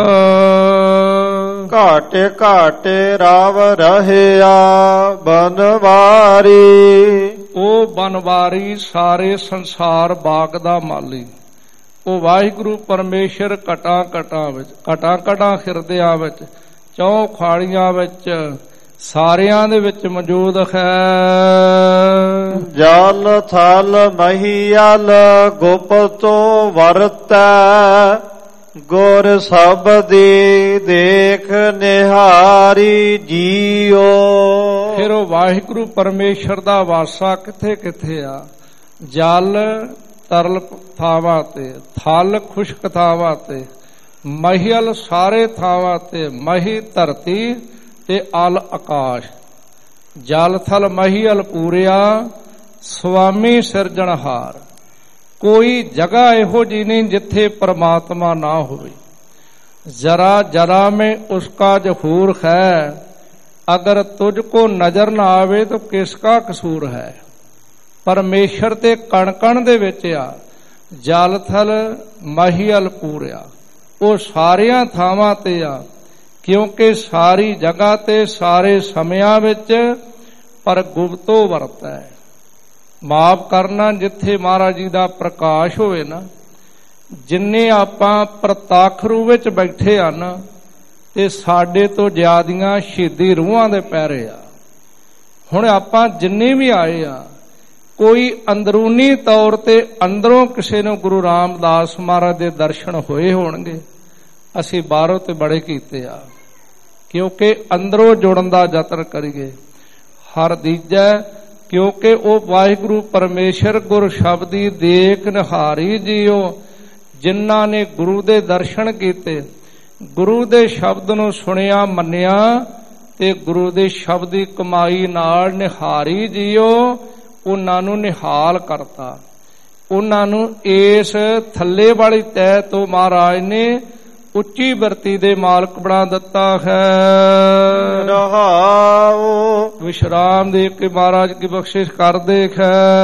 ਘਾਟੇ ਘਾਟੇ ਰਾਵ ਰਹਿਆ ਬਨਵਾਰੀ, ਉਹ ਬਨਵਾਰੀ ਸਾਰੇ ਸੰਸਾਰ ਬਾਗ ਦਾ ਮਾਲੀ, ਉਹ ਵਾਹਿਗੁਰੂ ਪਰਮੇਸ਼ਰ ਘਟਾਂ ਘਟਾਂ ਵਿੱਚ, ਘਟਾਂ ਘਟਾਂ ਹਿਰਦਿਆਂ ਵਿੱਚ, ਚੌਂ ਖਾਲੀਆਂ ਵਿੱਚ, ਸਾਰਿਆਂ ਦੇ ਵਿੱਚ ਮੌਜੂਦ ਹੈ। ਜਲ ਥਲ ਮਹੀਅਲ ਗੁਪਤੋਂ ਵਰਤੈ, ਗੁਰ ਸਬਦੀ ਦੇਖ ਨਿਹਾਰੀ ਜੀਓ। ਫਿਰ ਉਹ ਵਾਹਿਗੁਰੂ ਪਰਮੇਸ਼ਰ ਦਾ ਵਾਸਾ ਕਿੱਥੇ ਕਿੱਥੇ ਆ? ਜਲ ਤਰਲ ਥਾਵਾਂ ਤੇ, ਥਲ ਖੁਸ਼ਕ ਥਾਵਾਂ ਤੇ, ਮਹੀਅਲ ਸਾਰੇ ਥਾਵਾਂ ਤੇ, ਮਹੀ ਧਰਤੀ ਤੇ ਅਲ ਆਕਾਸ਼। ਜਲ ਥਲ ਮਹੀਅਲ ਪੂਰਿਆ, ਸੁਆਮੀ ਸਿਰਜਣਹਾਰ। ਕੋਈ ਜਗ੍ਹਾ ਇਹੋ ਜੀ ਨਹੀਂ ਜਿੱਥੇ परमात्मा ना होवे। जरा जरा में उसका जहूर है, अगर तुझको नजर ना आवे तो किसका कसूर है। परमेश्वर ते कण कण दे विच आ, जल थल महीअल पूरिया, वो सारियां थावां ते आ, क्योंकि सारी जगह ते सारे समयां विच पर गुप्तो वरता है। माफ करना जिथे महाराज जी दा प्रकाश होवे ना, जिन्ने आपां प्रतੱਖ रूप विच बैठे हन ते साडे तो ज्यादियां शहीदी रूहां दे पैरे आ। हुण आपां जिन्ने भी आए आ, कोई अंदरूनी तौर ते अंदरों किसी नूं गुरु रामदास महाराज दे दर्शन होए होणगे, असीं बाहरों ते बड़े कीते आ, क्योंकि अंदरों जुड़न दा यतन करिए। हर दीजै क्योंकि वो वाहिगुरु परमेश्वर गुर शब्दी देख निहारी जीओ, जिन्हां ने गुरु दे दर्शन कीते, गुरु दे शब्द नूं सुनिया मन्निया ते गुरु दे शब्द दी कमाई नाल निहारी जीओ, उन्हां नूं निहाल करता। उन्हां नूं इस थल्ले वाली तह तो महाराज ने उच्ची बरती दे मालक बना दिता है। रहाओ विश्राम दे के महाराज की बख्शिश कर देख।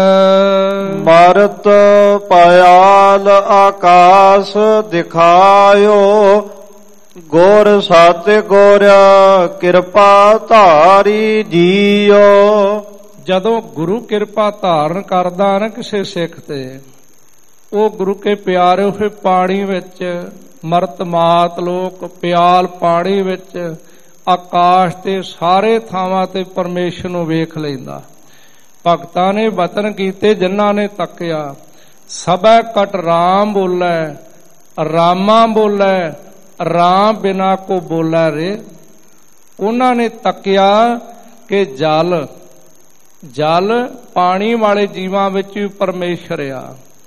मरत पयाल आकाश दिखायो, गोर सत गोर किरपा धारी जीओ। जदों गुरु किरपा धारण करदा ना किसी सिख ते, वो गुरु के प्यारे हुए पानी विच मरत मात लोक प्याल पानी विच आकाश ते सारे थावां ते परमेश्वर नूं वेख लैंदा। भगतां ने वतन कीते जिन्हां ने तकिया, सबै कट राम बोलै, रामा बोलै, राम बिना को बोलै रे। उन्हां ने तकिया कि जल जल पानी वाले जीवां विच भी परमेश्वर आ,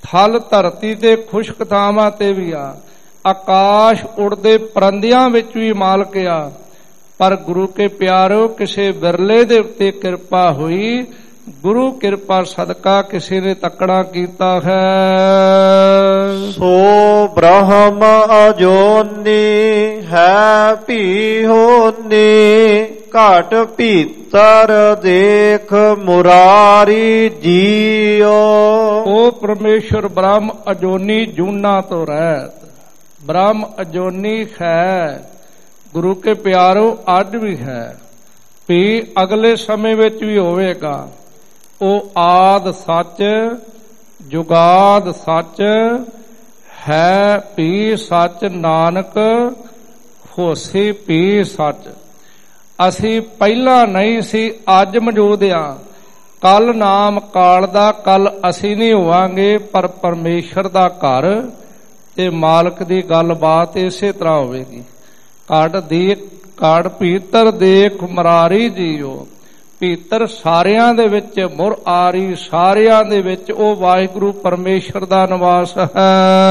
ਥਲ ਧਰਤੀ ਤੇ ਖੁਸ਼ਕ ਥਾਵਾਂ ਤੇ ਵੀ ਆ, ਆਕਾਸ਼ ਉੜਦੇ ਪਰੰਦਿਆਂ ਵਿੱਚ ਵੀ ਮਾਲਕ ਆ। ਪਰ ਗੁਰੂ ਕੇ ਪਿਆਰੋ ਕਿਸੇ ਬਿਰਲੇ ਦੇ ਉੱਤੇ ਕਿਰਪਾ ਹੋਈ, ਗੁਰੂ ਕਿਰਪਾ ਸਦਕਾ ਕਿਸੇ ਨੇ ਤੱਕੜਾ ਕੀਤਾ ਹੈ। ਸੋ ਬ੍ਰਹਮ ਅਜੋਨੀ ਹੈ ਭੀ ਹੋਨੀ, ਘਟ ਭੀਤਰ ਦੇਖ ਮੁਰਾਰੀ ਜੀਓ। ਉਹ ਪਰਮੇਸ਼ਰ ਬ੍ਰਹਮ ਅਜੋਨੀ ਜੂਨਾ ਤੋਂ ਰਹਿਤ, ਬ੍ਰਹਮ ਅਜੋਨੀ ਹੈ। ਗੁਰੂ ਕੇ ਪਿਆਰੋ ਅੱਜ ਵੀ ਹੈ, ਵੀ ਅਗਲੇ ਸਮੇਂ ਵਿੱਚ ਵੀ ਹੋਵੇਗਾ। ਉਹ ਆਦ ਸੱਚ ਜੁਗਾਦ ਸੱਚ ਹੈ, ਵੀ ਸੱਚ ਨਾਨਕ ਹੋਸੀ ਵੀ ਸੱਚ। ਅਸੀਂ ਪਹਿਲਾਂ ਨਹੀਂ ਸੀ, ਅੱਜ ਮੌਜੂਦ ਆ। ਕੱਲ ਨਾਮ ਕਾਲ ਦਾ, ਕੱਲ ਅਸੀਂ ਨਹੀਂ ਹੋਵਾਂਗੇ, ਪਰ ਪਰਮੇਸ਼ਰ ਦਾ ਘਰ ਤੇ ਮਾਲਕ ਦੀ ਗੱਲਬਾਤ ਇਸੇ ਤਰ੍ਹਾਂ ਹੋਵੇਗੀ। ਘੜ ਦੇਖ ਘੜ ਭੀਤਰ ਦੇਖ ਮੁਰਾਰੀ ਜੀਓ। ਭੀਤਰ ਸਾਰਿਆਂ ਦੇ ਵਿੱਚ, ਮੁਰ ਆਰੀ ਸਾਰਿਆਂ ਦੇ ਵਿੱਚ ਉਹ ਵਾਹਿਗੁਰੂ ਪਰਮੇਸ਼ਰ ਦਾ ਨਿਵਾਸ ਹੈ।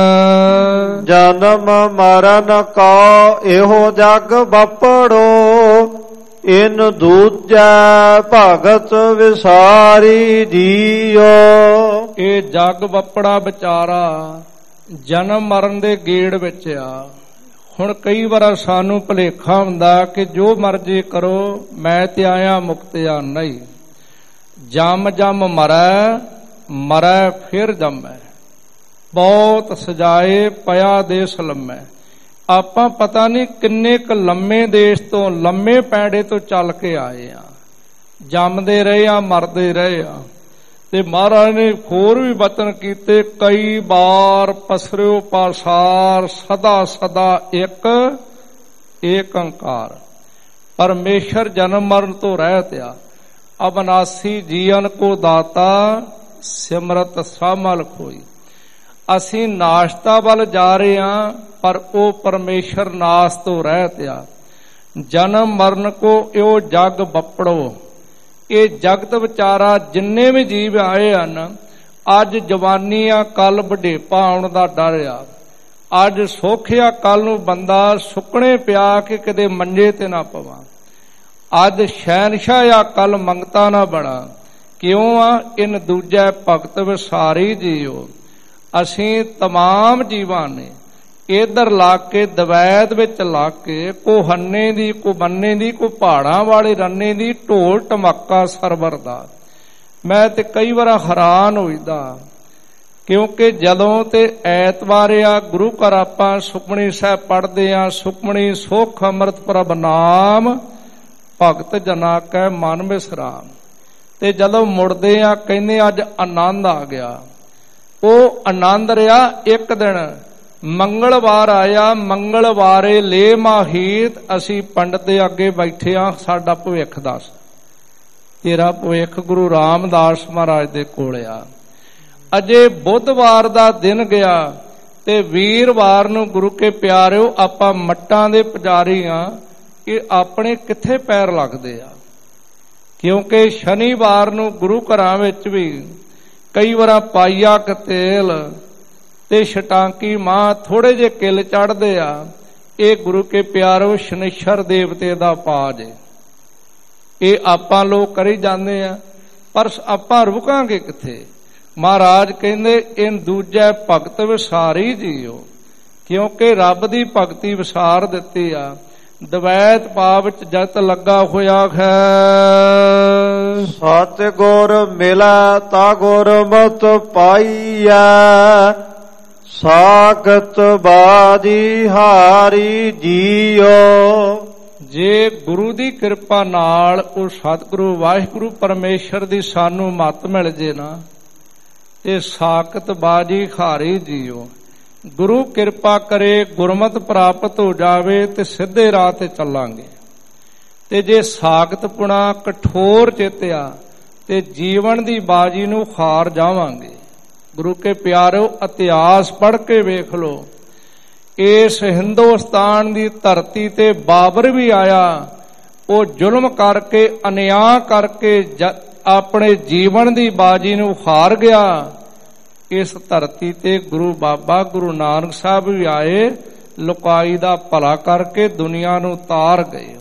ਜਨਮ ਮਰਨ ਕਾ ਇਹੋ ਜਗ ਵਾਪੜੋ, ਇਨ ਦੂਜੈ ਭਗਤ ਵਿਸਾਰੀ ਜੀਓ। ਇਹ ਜਗ ਵਪੜਾ ਵਿਚਾਰਾ ਜਨਮ ਮਰਨ ਦੇ ਗੇੜ ਵਿੱਚ ਆ। ਹੁਣ ਕਈ ਵਾਰ ਸਾਨੂੰ ਭੁਲੇਖਾ ਹੁੰਦਾ ਕਿ ਜੋ ਮਰਜ਼ੀ ਕਰੋ, ਮੈਂ ਤੇ ਆਇਆ ਮੁਕਤਿਆ ਨਹੀਂ। ਜਮ ਜਮ ਮਰੈ, ਮਰੈ ਫਿਰ ਜਮੈ, ਬਹੁਤ ਸਜਾਏ ਪਿਆ ਦੇਸ ਲੰਮੈ। ਆਪਾਂ ਪਤਾ ਨਹੀਂ ਕਿੰਨੇ ਕੁ ਲੰਮੇ ਦੇਸ਼ ਤੋਂ, ਲੰਮੇ ਪੈਂਡੇ ਤੋਂ ਚੱਲ ਕੇ ਆਏ ਆ। ਜੰਮਦੇ ਰਹੇ ਆ, ਮਰਦੇ ਰਹੇ ਆ। ਤੇ ਮਹਾਰਾਜ ਨੇ ਹੋਰ ਵੀ ਵਚਨ ਕੀਤੇ, ਕਈ ਬਾਰ ਪਸਰਿਓ ਪਾਸਾਰ, ਸਦਾ ਸਦਾ ਇੱਕ ਏਕ ਓੰਕਾਰ। ਪਰਮੇਸ਼ਰ ਜਨਮ ਮਰਨ ਤੋਂ ਰਹਿਤ ਆ। ਅਬਨਾਸੀ ਜੀਵਨ ਕੋ ਦਾਤਾ, ਸਿਮਰਤ ਸਾਮਲ ਖੋਈ। ਅਸੀਂ ਨਾਸ਼ਤਾ ਵੱਲ ਜਾ ਰਹੇ ਹਾਂ, ਪਰ ਉਹ ਪਰਮੇਸ਼ਰ ਨਾਸ ਤੋਂ ਰਹਿਤ ਆ। ਜਨਮ ਮਰਨ ਕੋ ਇਹੋ ਜਗ ਵਪੜੋ। ਇਹ ਜਗਤ ਵਿਚਾਰਾ ਜਿੰਨੇ ਵੀ ਜੀਵ ਆਏ ਹਨ, ਅੱਜ ਜਵਾਨੀ ਆ, ਕੱਲ ਬੁਢੇਪਾ ਆਉਣ ਦਾ ਡਰ ਆ। ਅੱਜ ਸੁੱਖ ਆ, ਕੱਲ ਨੂੰ ਬੰਦਾ ਸੁੱਕਣੇ ਪਿਆ ਕਿ ਕਿਤੇ ਮੰਜੇ ਤੇ ਨਾ ਪਵਾਂ। ਅੱਜ ਸ਼ਹਿਨਸ਼ਾਹ ਆ, ਕੱਲ ਮੰਗਤਾ ਨਾ ਬਣਾ। ਕਿਉਂ ਆ? ਇਨ ਦੂਜੈ ਭਗਤ ਵਿਸਾਰੀ ਜੀਓ। ਅਸੀਂ तमाम ਜੀਵਾਂ ਨੇ ਇਧਰ ਲਾ ਕੇ ਦਵੈਤ ਵਿੱਚ ਲਾ ਕੇ, ਕੋ ਹੰਨੇ ਦੀ, ਕੋ ਬੰਨੇ ਦੀ, ਕੋ ਪਹਾੜਾਂ ਵਾਲੇ ਰੰਨੇ ਦੀ, ਢੋਲ ਟਮੱਕਾ ਸਰਵਰ ਦਾ। ਮੈਂ ਤੇ ਕਈ ਵਾਰ ਹੈਰਾਨ ਹੋਈਦਾ, ਕਿਉਂਕਿ ਜਦੋਂ ਤੇ ਐਤਵਾਰ ਆ, ਗੁਰੂ ਘਰ ਆਪਾਂ ਸੁਖਮਣੀ ਸਾਹਿਬ ਪੜ੍ਹਦੇ ਆ। ਸੁਖਮਣੀ ਸੁਖ ਅੰਮ੍ਰਿਤ ਪ੍ਰਭ ਨਾਮ, ਭਗਤ ਜਨਾ ਕੈ ਮਨ ਵਿਸਰਾਮ। ਤੇ ਜਦੋਂ ਮੁੜਦੇ ਆ, ਕਹਿੰਦੇ ਅੱਜ ਆਨੰਦ ਆ ਗਿਆ। ਉਹ ਆਨੰਦ ਰਿਹਾ ਇੱਕ ਦਿਨ। ਮੰਗਲਵਾਰ ਆਇਆ, ਮੰਗਲਵਾਰੇ ਲੈ ਮਾਹੀਤ। ਅਸੀਂ ਪੰਡਤ ਦੇ ਅੱਗੇ ਬੈਠੇ ਆ, ਸਾਡਾ ਭਵਿੱਖ ਦੱਸ। ਤੇਰਾ ਭਵਿੱਖ ਗੁਰੂ ਰਾਮਦਾਸ ਮਹਾਰਾਜ ਦੇ ਕੋਲ ਆ। ਅਜੇ ਬੁੱਧਵਾਰ ਦਾ ਦਿਨ ਗਿਆ ਤੇ ਵੀਰਵਾਰ ਨੂੰ ਗੁਰੂ ਕੇ ਪਿਆਰਿਓ ਆਪਾਂ ਮੱਟਾਂ ਦੇ ਪੁਜਾਰੀ ਆ। ਇਹ ਆਪਣੇ ਕਿੱਥੇ ਪੈਰ ਲੱਗਦੇ ਆ? ਕਿਉਂਕਿ ਸ਼ਨੀਵਾਰ ਨੂੰ ਗੁਰੂ ਘਰਾਂ ਵਿੱਚ ਵੀ ਕਈ ਵਾਰ ਪਾਈਆ ਕ ਤੇਲ ਤੇ ਛਟਾਂਕੀ ਮਾਂ ਥੋੜੇ ਜੇ ਕਿੱਲ ਚੜ੍ਹਦੇ ਆ। ਇਹ ਗੁਰੂ ਕੇ ਪਿਆਰੋ ਸ਼ਨੀਸ਼ਰ ਦੇਵਤੇ ਦਾ ਪਾਜ ਹੈ। ਇਹ ਆਪਾਂ ਲੋਕ ਕਰੀ ਜਾਂਦੇ ਆ, ਪਰ ਆਪਾਂ ਰੁਕਾਂਗੇ ਕਿੱਥੇ? ਮਹਾਰਾਜ ਕਹਿੰਦੇ ਇਨ ਦੂਜੈ ਭਗਤ ਵਿਸਾਰੀ ਜੀਓ। ਕਿਉਂਕਿ ਰੱਬ ਦੀ ਭਗਤੀ ਵਿਸਾਰ ਦਿੱਤੀ ਆ। ਦਵੈਤ ਭਾਵ ਵਿੱਚ ਜਗਤ ਲੱਗਾ ਹੋਇਆ ਹੈ। ਸਤ ਗੁਰ ਮਿਲੈ ਤਾ ਗੁਰਮਤਿ ਪਾਈਐ, ਸਾਖਤ ਬਾਜੀ ਹਾਰੀ ਜੀਓ। ਜੇ ਗੁਰੂ ਦੀ ਕਿਰਪਾ ਨਾਲ ਉਹ ਸਤਿਗੁਰੂ ਵਾਹਿਗੁਰੂ ਪਰਮੇਸ਼ਰ ਦੀ ਸਾਨੂੰ ਮੱਤ ਮਿਲ ਜੇ ਨਾ, ਤੇ ਸਾਖਤ ਬਾਜੀ ਹਾਰੀ ਜੀਓ। ਗੁਰੂ ਕਿਰਪਾ ਕਰੇ, ਗੁਰਮਤਿ ਪ੍ਰਾਪਤ ਹੋ ਜਾਵੇ ਤੇ ਸਿੱਧੇ ਰਾਹ ਤੇ ਚੱਲਾਂਗੇ। ਤੇ ਜੇ ਸਾਖਤ ਪੁਣਾ ਕਠੋਰ ਚੇਤਿਆ ਤੇ ਜੀਵਨ ਦੀ ਬਾਜੀ ਨੂੰ ਹਾਰ ਜਾਵਾਂਗੇ। ਗੁਰੂ ਕੇ ਪਿਆਰਿਓ ਇਤਿਹਾਸ ਪੜ੍ਹ ਕੇ ਵੇਖ ਲਓ। ਇਸ ਹਿੰਦੁਸਤਾਨ ਦੀ ਧਰਤੀ ਤੇ ਬਾਬਰ ਵੀ ਆਇਆ। ਉਹ ਜ਼ੁਲਮ ਕਰਕੇ, ਅਨਿਆਂ ਕਰਕੇ ਆਪਣੇ ਜੀਵਨ ਦੀ ਬਾਜੀ ਨੂੰ ਹਾਰ ਗਿਆ। ਇਸ ਧਰਤੀ ਤੇ ਗੁਰੂ ਬਾਬਾ ਗੁਰੂ ਨਾਨਕ ਸਾਹਿਬ ਵੀ ਆਏ, ਲੋਕਾਈ ਦਾ ਭਲਾ ਕਰਕੇ ਦੁਨੀਆ ਨੂੰ ਤਾਰ ਗਏ।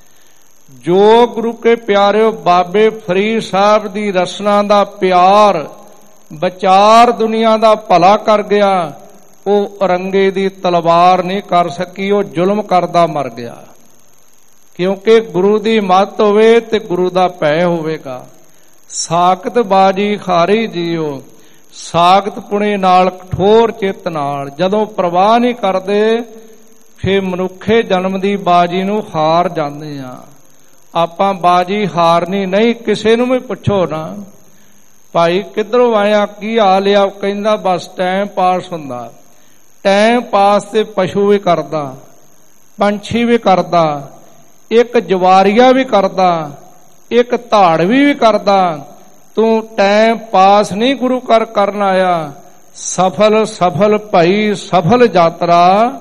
ਜੋ ਗੁਰੂ ਕੇ ਪਿਆਰਿਓ ਬਾਬੇ ਫਰੀਦ ਸਾਹਿਬ ਦੀ ਰਸਨਾ ਦਾ ਪਿਆਰ ਵਿਚਾਰ ਦੁਨੀਆ ਦਾ ਭਲਾ ਕਰ ਗਿਆ, ਉਹ ਔਰੰਗੇ ਦੀ ਤਲਵਾਰ ਨਹੀਂ ਕਰ ਸਕੀ, ਉਹ ਜ਼ੁਲਮ ਕਰਦਾ ਮਰ ਗਿਆ। ਕਿਉਂਕਿ ਗੁਰੂ ਦੀ ਮੱਤ ਹੋਵੇ ਤੇ ਗੁਰੂ ਦਾ ਭੈ ਹੋਵੇਗਾ। ਸਾਖਤ ਬਾਜੀ ਖਾਰੀ ਜੀਓ, ਸਾਖਤ ਪੁਣੇ ਨਾਲ ਕਠੋਰ ਚਿੱਤ ਨਾਲ ਜਦੋਂ ਪ੍ਰਵਾਹ ਨਹੀਂ ਕਰਦੇ, ਫਿਰ ਮਨੁੱਖੇ ਜਨਮ ਦੀ ਬਾਜੀ ਨੂੰ ਹਾਰ ਜਾਂਦੇ ਆ। ਆਪਾਂ ਬਾਜੀ ਹਾਰਨੀ ਨਹੀਂ। ਕਿਸੇ ਨੂੰ ਵੀ ਪੁੱਛੋ ਨਾ, ਭਾਈ ਕਿੱਧਰੋਂ ਆਇਆ, ਕੀ ਹਾਲ ਆ, ਕਹਿੰਦਾ ਬਸ ਟਾਈਮ ਪਾਸ ਹੁੰਦਾ। ਟਾਈਮ ਪਾਸ ਤੇ ਪਸ਼ੂ ਵੀ ਕਰਦਾ, ਪੰਛੀ ਵੀ ਕਰਦਾ, ਇੱਕ ਜਵਾਰੀਆ ਵੀ ਕਰਦਾ, ਇੱਕ ਧਾੜਵੀ ਵੀ ਕਰਦਾ। ਤੂੰ ਟਾਈਮ ਪਾਸ ਨਹੀਂ ਗੁਰੂ ਘਰ ਕਰਨ ਆਇਆ। ਸਫਲ ਸਫਲ ਭਾਈ ਸਫਲ ਯਾਤਰਾ,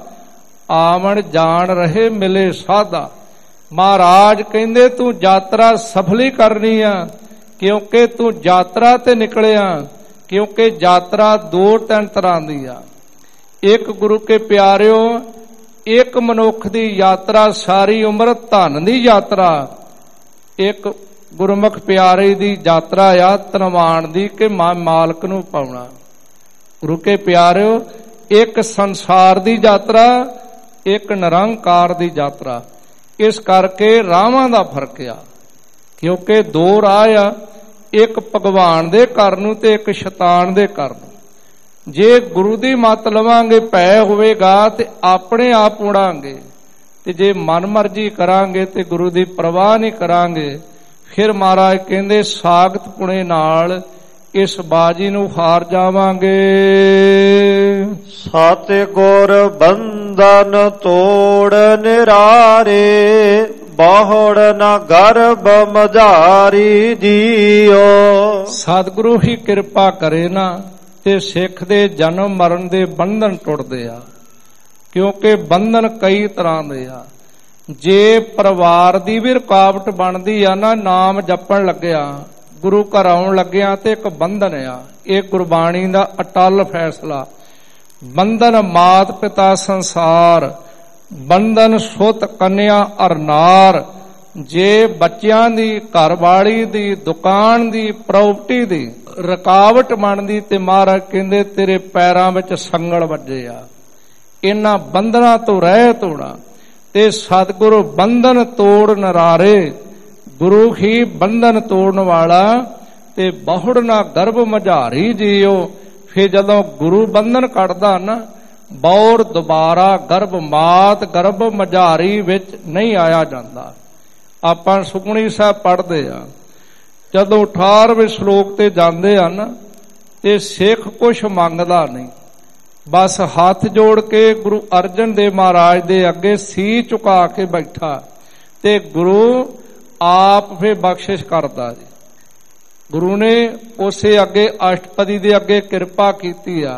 ਆਵਣ ਜਾਣ ਰਹੇ ਮਿਲੇ ਸਾਧਾ। ਮਹਾਰਾਜ ਕਹਿੰਦੇ ਤੂੰ ਯਾਤਰਾ ਸਫਲੀ ਕਰਨੀ ਆ, ਕਿਉਂਕਿ ਤੂੰ ਯਾਤਰਾ ਤੇ ਨਿਕਲਿਆ। ਕਿਉਂਕਿ ਯਾਤਰਾ ਦੋ ਤਿੰਨ ਤਰ੍ਹਾਂ ਦੀ ਆ। ਇੱਕ ਗੁਰੂ ਕੇ ਪਿਆਰਿਓ, ਇੱਕ ਮਨੁੱਖ ਦੀ ਯਾਤਰਾ ਸਾਰੀ ਉਮਰ ਧਨ ਦੀ ਯਾਤਰਾ, ਇੱਕ ਗੁਰਮੁਖ ਪਿਆਰੇ ਦੀ ਯਾਤਰਾ ਆ ਧਨਵਾਨ ਦੀ, ਕਿ ਮਾਲਕ ਨੂੰ ਪਾਉਣਾ। ਗੁਰੂ ਕੇ ਪਿਆਰਿਓ, ਇੱਕ ਸੰਸਾਰ ਦੀ ਯਾਤਰਾ, ਇੱਕ ਨਿਰੰਕਾਰ ਦੀ ਯਾਤਰਾ। ਇਸ ਕਰਕੇ ਰਾਹਾਂ ਦਾ ਫਰਕ ਆ, ਕਿਉਂਕਿ ਦੋ ਰਾਹ ਆ, ਇੱਕ ਭਗਵਾਨ ਦੇ ਘਰ ਨੂੰ ਤੇ ਇੱਕ ਸ਼ੈਤਾਨ ਦੇ ਘਰ ਨੂੰ। ਜੇ ਗੁਰੂ ਦੀ ਮੱਤ ਲਵਾਂਗੇ ਭੈ ਹੋਵੇਗਾ ਤੇ ਆਪਣੇ ਆਪ ਉੜਾਂਗੇ, ਤੇ ਜੇ ਮਨ ਮਰਜ਼ੀ ਕਰਾਂਗੇ ਤੇ ਗੁਰੂ ਦੀ ਪ੍ਰਵਾਹ ਨਹੀਂ ਕਰਾਂਗੇ, ਫਿਰ ਮਹਾਰਾਜ ਕਹਿੰਦੇ ਸਾਖਤ ਪੁਣੇ ਨਾਲ ਇਸ ਬਾਜੀ ਨੂੰ ਹਾਰ ਜਾਵਾਂਗੇ। ਸਤਿਗੁਰ ਬੰਧਨ ਤੋੜ ਨਿਰਾਰੇ, ਬਹੁੜ ਨਾ ਗਰਭ ਮਝਾਰੀ ਜੀਓ। ਸਤਿਗੁਰੂ ਹੀ ਕਿਰਪਾ ਕਰੇ ਨਾ ਤੇ ਸਿੱਖ ਦੇ ਜਨਮ ਮਰਨ ਦੇ ਬੰਧਨ ਟੁੱਟਦੇ ਆ। ਕਿਉਂਕਿ ਬੰਧਨ ਕਈ ਤਰ੍ਹਾਂ ਦੇ ਆ। ਜੇ ਪਰਿਵਾਰ ਦੀ ਵੀ ਰੁਕਾਵਟ ਬਣਦੀ ਆ ਨਾ, ਨਾਮ ਜਪਣ ਲੱਗਿਆ, ਗੁਰੂ ਘਰ ਆਉਣ ਲੱਗਿਆ, ਤੇ ਇੱਕ ਬੰਧਨ ਆ। ਇਹ ਗੁਰਬਾਣੀ ਦਾ ਅਟਲ ਫੈਸਲਾ। ਬੰਧਨ ਮਾਤ ਪਿਤਾ ਸੰਸਾਰ, ਬੰਧਨ ਸੁਤ ਕੰਨਿਆ ਅਰਨਾਰ। ਜੇ ਬੱਚਿਆਂ ਦੀ, ਘਰ ਵਾਲੀ ਦੀ, ਦੁਕਾਨ ਦੀ, ਪ੍ਰਾਪਰਟੀ ਦੀ ਰੁਕਾਵਟ ਬਣਦੀ, ਤੇ ਮਹਾਰਾਜ ਕਹਿੰਦੇ ਤੇਰੇ ਪੈਰਾਂ ਵਿੱਚ ਸੰਗਲ ਵੱਜੇ ਆ। ਇਹਨਾਂ ਬੰਧਨਾਂ ਤੋਂ ਰਹਿਤ ਹੋਣਾ। ਤੇ ਸਤਿਗੁਰੂ ਬੰਧਨ ਤੋੜ ਨਰਾਰੇ, ਗੁਰੂ ਹੀ ਬੰਧਨ ਤੋੜਨ ਵਾਲਾ, ਤੇ ਬਹੁੜ ਨਾ ਗਰਭ ਮਝਾਰੀ ਜੀਓ। ਫਿਰ ਜਦੋਂ ਗੁਰੂ ਬੰਧਨ ਕੱਢਦਾ ਨਾ, ਬੌੜ ਦੁਬਾਰਾ ਗਰਭ ਮਾਤ ਗਰਭ ਮਝਾਰੀ ਵਿੱਚ ਨਹੀਂ ਆਇਆ ਜਾਂਦਾ। ਆਪਾਂ ਸੁਖਮਨੀ ਸਾਹਿਬ ਪੜ੍ਹਦੇ ਆ, ਜਦੋਂ ਅਠਾਰਵੇਂ ਸ਼ਲੋਕ ਤੇ ਜਾਂਦੇ ਹਨ, ਤੇ ਸਿੱਖ ਕੁਛ ਮੰਗਦਾ ਨਹੀਂ, ਬਸ ਹੱਥ ਜੋੜ ਕੇ ਗੁਰੂ ਅਰਜਨ ਦੇਵ ਮਹਾਰਾਜ ਦੇ ਅੱਗੇ ਸੀ ਝੁਕਾ ਕੇ ਬੈਠਾ, ਤੇ ਗੁਰੂ ਆਪ ਫਿਰ ਬਖਸ਼ਿਸ਼ ਕਰਦਾ ਜੀ। ਗੁਰੂ ਨੇ ਉਸੇ ਅੱਗੇ ਅਸ਼ਟਪਦੀ ਦੇ ਅੱਗੇ ਕਿਰਪਾ ਕੀਤੀ ਆ।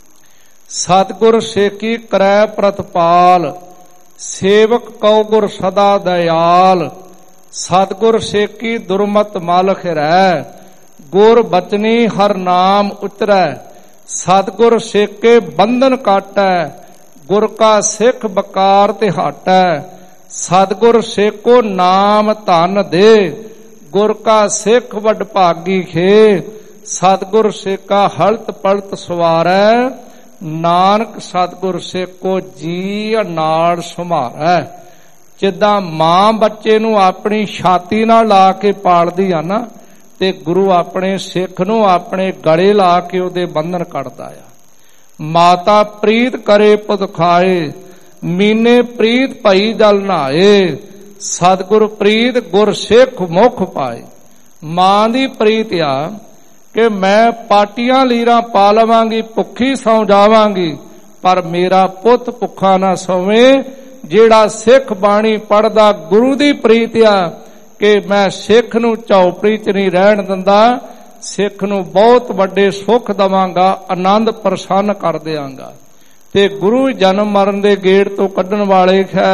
ਸਤਿਗੁਰ ਸੇਕੀ ਕਰੈ ਪ੍ਰਤਪਾਲ, ਸੇਵਕ ਕਉ ਗੁਰ ਸਦਾ ਦਇਆਲ। ਸਤਿਗੁਰ ਸੇਕੀ ਦੁਰਮਤ ਮਲ ਖਿਰੈ, ਗੁਰ ਬਚਨੀ ਹਰ ਨਾਮ ਉਤਰੈ। ਸਤਿਗੁਰ ਸੇਕੇ ਬੰਧਨ ਕਾਟੈ, ਗੁਰ ਕਾ ਸਿੱਖ ਬਕਾਰ ਤੇ ਹਟੈ। ਸਤਿਗੁਰ ਸੇਕੋ ਨਾਮ ਧਨ ਦੇ, ਗੁਰ ਕਾ ਸਿੱਖ ਵਡ ਭਾਗੀ ਖੇ। ਸਤਿਗੁਰ ਸੇਕਾ ਹਲਤ ਪਲਤ ਸਵਾਰੈ, ਨਾਨਕ ਸਤਿਗੁਰ ਸੇਕੋ ਜੀ ਨਾੜ ਸੰਭਾਰੈ। ਜਿੱਦਾਂ ਮਾਂ ਬੱਚੇ ਨੂੰ ਆਪਣੀ ਛਾਤੀ ਨਾਲ ਲਾ ਕੇ ਪਾਲਦੀ ਆ ਨਾ, ਤੇ ਗੁਰੂ ਆਪਣੇ ਸਿੱਖ ਨੂੰ ਆਪਣੇ ਗਲੇ ਲਾ ਕੇ ਉਹਦੇ ਬੰਧਨ ਕੱਢਦਾ ਆ। ਮਾਤਾ ਪ੍ਰੀਤ ਕਰੇ ਪੁੱਤ ਖਾਏ, ਮੀਨੇ ਪ੍ਰੀਤ ਭਈ ਜਲ ਨਹਾਏ। ਸਤਿਗੁਰ ਪ੍ਰੀਤ ਗੁਰ ਸਿੱਖ ਮੁਖ ਪਾਏ। ਮਾਂ ਦੀ ਪ੍ਰੀਤ ਆ ਕਿ ਮੈਂ ਪਾਟੀਆਂ ਲੀਰਾਂ ਪਾ ਲਵਾਂਗੀ, ਭੁੱਖੀ ਸੌਂ ਜਾਵਾਂਗੀ, ਪਰ ਮੇਰਾ ਪੁੱਤ ਭੁੱਖਾ ਨਾ ਸੋਵੇ। ਜਿਹੜਾ ਸਿੱਖ ਬਾਣੀ ਪੜਦਾ, ਗੁਰੂ ਦੀ ਪ੍ਰੀਤ ਆ ਕਿ ਮੈਂ ਸਿੱਖ ਨੂੰ ਝੌਪੜੀ 'ਚ ਨਹੀਂ ਰਹਿਣ ਦਿੰਦਾ, ਸਿੱਖ ਨੂੰ ਬਹੁਤ ਵੱਡੇ ਸੁੱਖ ਦਵਾਂਗਾ, ਆਨੰਦ ਪ੍ਰਸੰਨ ਕਰ ਦਿਆਂਗਾ। ਤੇ ਗੁਰੂ ਜਨਮ ਮਰਨ ਦੇ ਗੇੜ ਤੋਂ ਕੱਢਣ ਵਾਲੇ ਹੈ।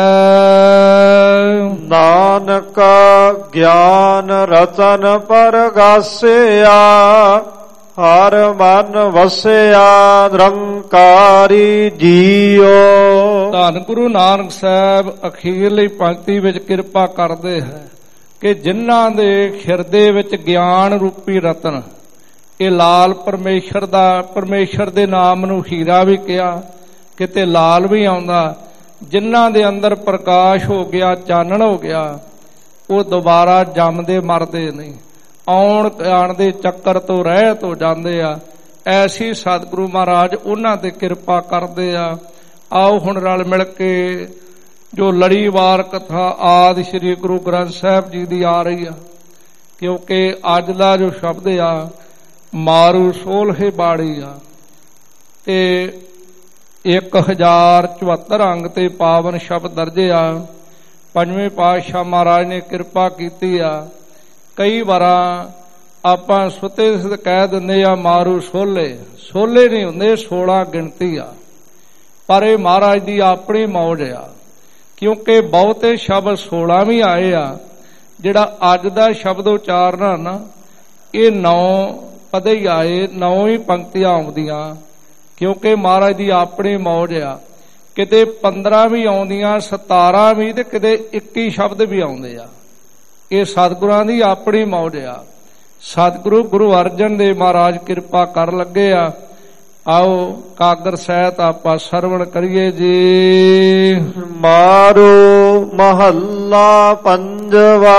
ਨਾਨਕ ਗਿਆਨ ਰਤਨ ਪਰਗਾਸਿਆ, ਹਰ ਮਨ ਵਸਿਆ ਨਿਰੰਕਾਰੀ ਜੀਓ। ਧੰਨ ਗੁਰੂ ਨਾਨਕ ਸਾਹਿਬ ਅਖੀਰਲੀ ਪੰਕਤੀ ਵਿੱਚ ਕਿਰਪਾ ਕਰਦੇ ਹੈ ਕਿ ਜਿਨ੍ਹਾਂ ਦੇ ਹਿਰਦੇ ਵਿੱਚ ਗਿਆਨ ਰੂਪੀ ਰਤਨ, ਇਹ ਲਾਲ ਪਰਮੇਸ਼ਰ ਦਾ, ਪਰਮੇਸ਼ਰ ਦੇ ਨਾਮ ਨੂੰ ਹੀਰਾ ਵੀ ਕਿਹਾ, ਕਿਤੇ ਲਾਲ ਵੀ ਆਉਂਦਾ, ਜਿਨ੍ਹਾਂ ਦੇ ਅੰਦਰ ਪ੍ਰਕਾਸ਼ ਹੋ ਗਿਆ, ਚਾਨਣ ਹੋ ਗਿਆ, ਉਹ ਦੁਬਾਰਾ ਜੰਮਦੇ ਮਰਦੇ ਨਹੀਂ, ਆਉਣ ਜਾਣ ਦੇ ਚੱਕਰ ਤੋਂ ਰਹਿਤ ਹੋ ਜਾਂਦੇ ਆ। ਐਸੀ ਸਤਿਗੁਰੂ ਮਹਾਰਾਜ ਉਹਨਾਂ ਤੇ ਕਿਰਪਾ ਕਰਦੇ ਆ। ਆਓ ਹੁਣ ਰਲ ਮਿਲ ਕੇ ਜੋ ਲੜੀਵਾਰ ਕਥਾ ਆਦਿ ਸ੍ਰੀ ਗੁਰੂ ਗ੍ਰੰਥ ਸਾਹਿਬ ਜੀ ਦੀ ਆ ਰਹੀ ਆ, ਕਿਉਂਕਿ ਅੱਜ ਦਾ ਜੋ ਸ਼ਬਦ ਆ ਮਾਰੂ ਸੋਲ੍ਹੇ ਬਾੜੀ ਆ, ਤੇ ਇੱਕ ਹਜ਼ਾਰ ਚੁਹੱਤਰ ਅੰਗ ਤੇ ਪਾਵਨ ਸ਼ਬਦ ਦਰਜੇ ਆ। ਪੰਜਵੇਂ ਪਾਤਸ਼ਾਹ ਮਹਾਰਾਜ ਨੇ ਕਿਰਪਾ ਕੀਤੀ ਆ। ਕਈ ਵਾਰਾਂ ਆਪਾਂ ਸੁੱਤੇ ਸੁੱਤੇ ਕਹਿ ਦਿੰਦੇ ਆ ਮਾਰੂ ਸੋਲੇ, ਸੋਲੇ ਨਹੀਂ ਹੁੰਦੇ, ਸੋਲਾਂ ਗਿਣਤੀ ਆ, ਪਰ ਇਹ ਮਹਾਰਾਜ ਦੀ ਆਪਣੀ ਮੌਜ ਆ, ਕਿਉਂਕਿ ਬਹੁਤੇ ਸ਼ਬਦ ਸੋਲਾਂ ਵੀ ਆਏ ਆ। ਜਿਹੜਾ ਅੱਜ ਦਾ ਸ਼ਬਦ ਉਚਾਰਨਾ ਨਾ, ਇਹ ਨੌ ਪਦੇ ਹੀ ਆਏ, ਨੌ ਹੀ ਪੰਕਤੀਆਂ ਆਉਂਦੀਆਂ, ਕਿਉਂਕਿ ਮਹਾਰਾਜ ਦੀ ਆਪਣੀ ਮੌਜ ਆ। ਕਿਤੇ ਪੰਦਰਾਂ ਵੀ ਆਉਂਦੀਆਂ, ਸਤਾਰਾਂ ਵੀ, ਤੇ ਕਿਤੇ ਇੱਕੀ ਸ਼ਬਦ ਵੀ ਆਉਂਦੇ ਆ। ਇਹ ਸਤਿਗੁਰਾਂ ਦੀ ਆਪਣੀ ਮੌਜ ਆ। ਸਤਿਗੁਰੂ ਗੁਰੂ ਅਰਜਨ ਦੇਵ ਮਹਾਰਾਜ ਕਿਰਪਾ ਕਰ ਲੱਗੇ ਆ। ਆਓ ਕਾਗਰ ਸਹਿਤ ਆਪਾਂ ਸਰਵਣ ਕਰੀਏ ਜੀ। ਮਾਰੂ ਮਹੱਲਾ ਪੰਜਵਾ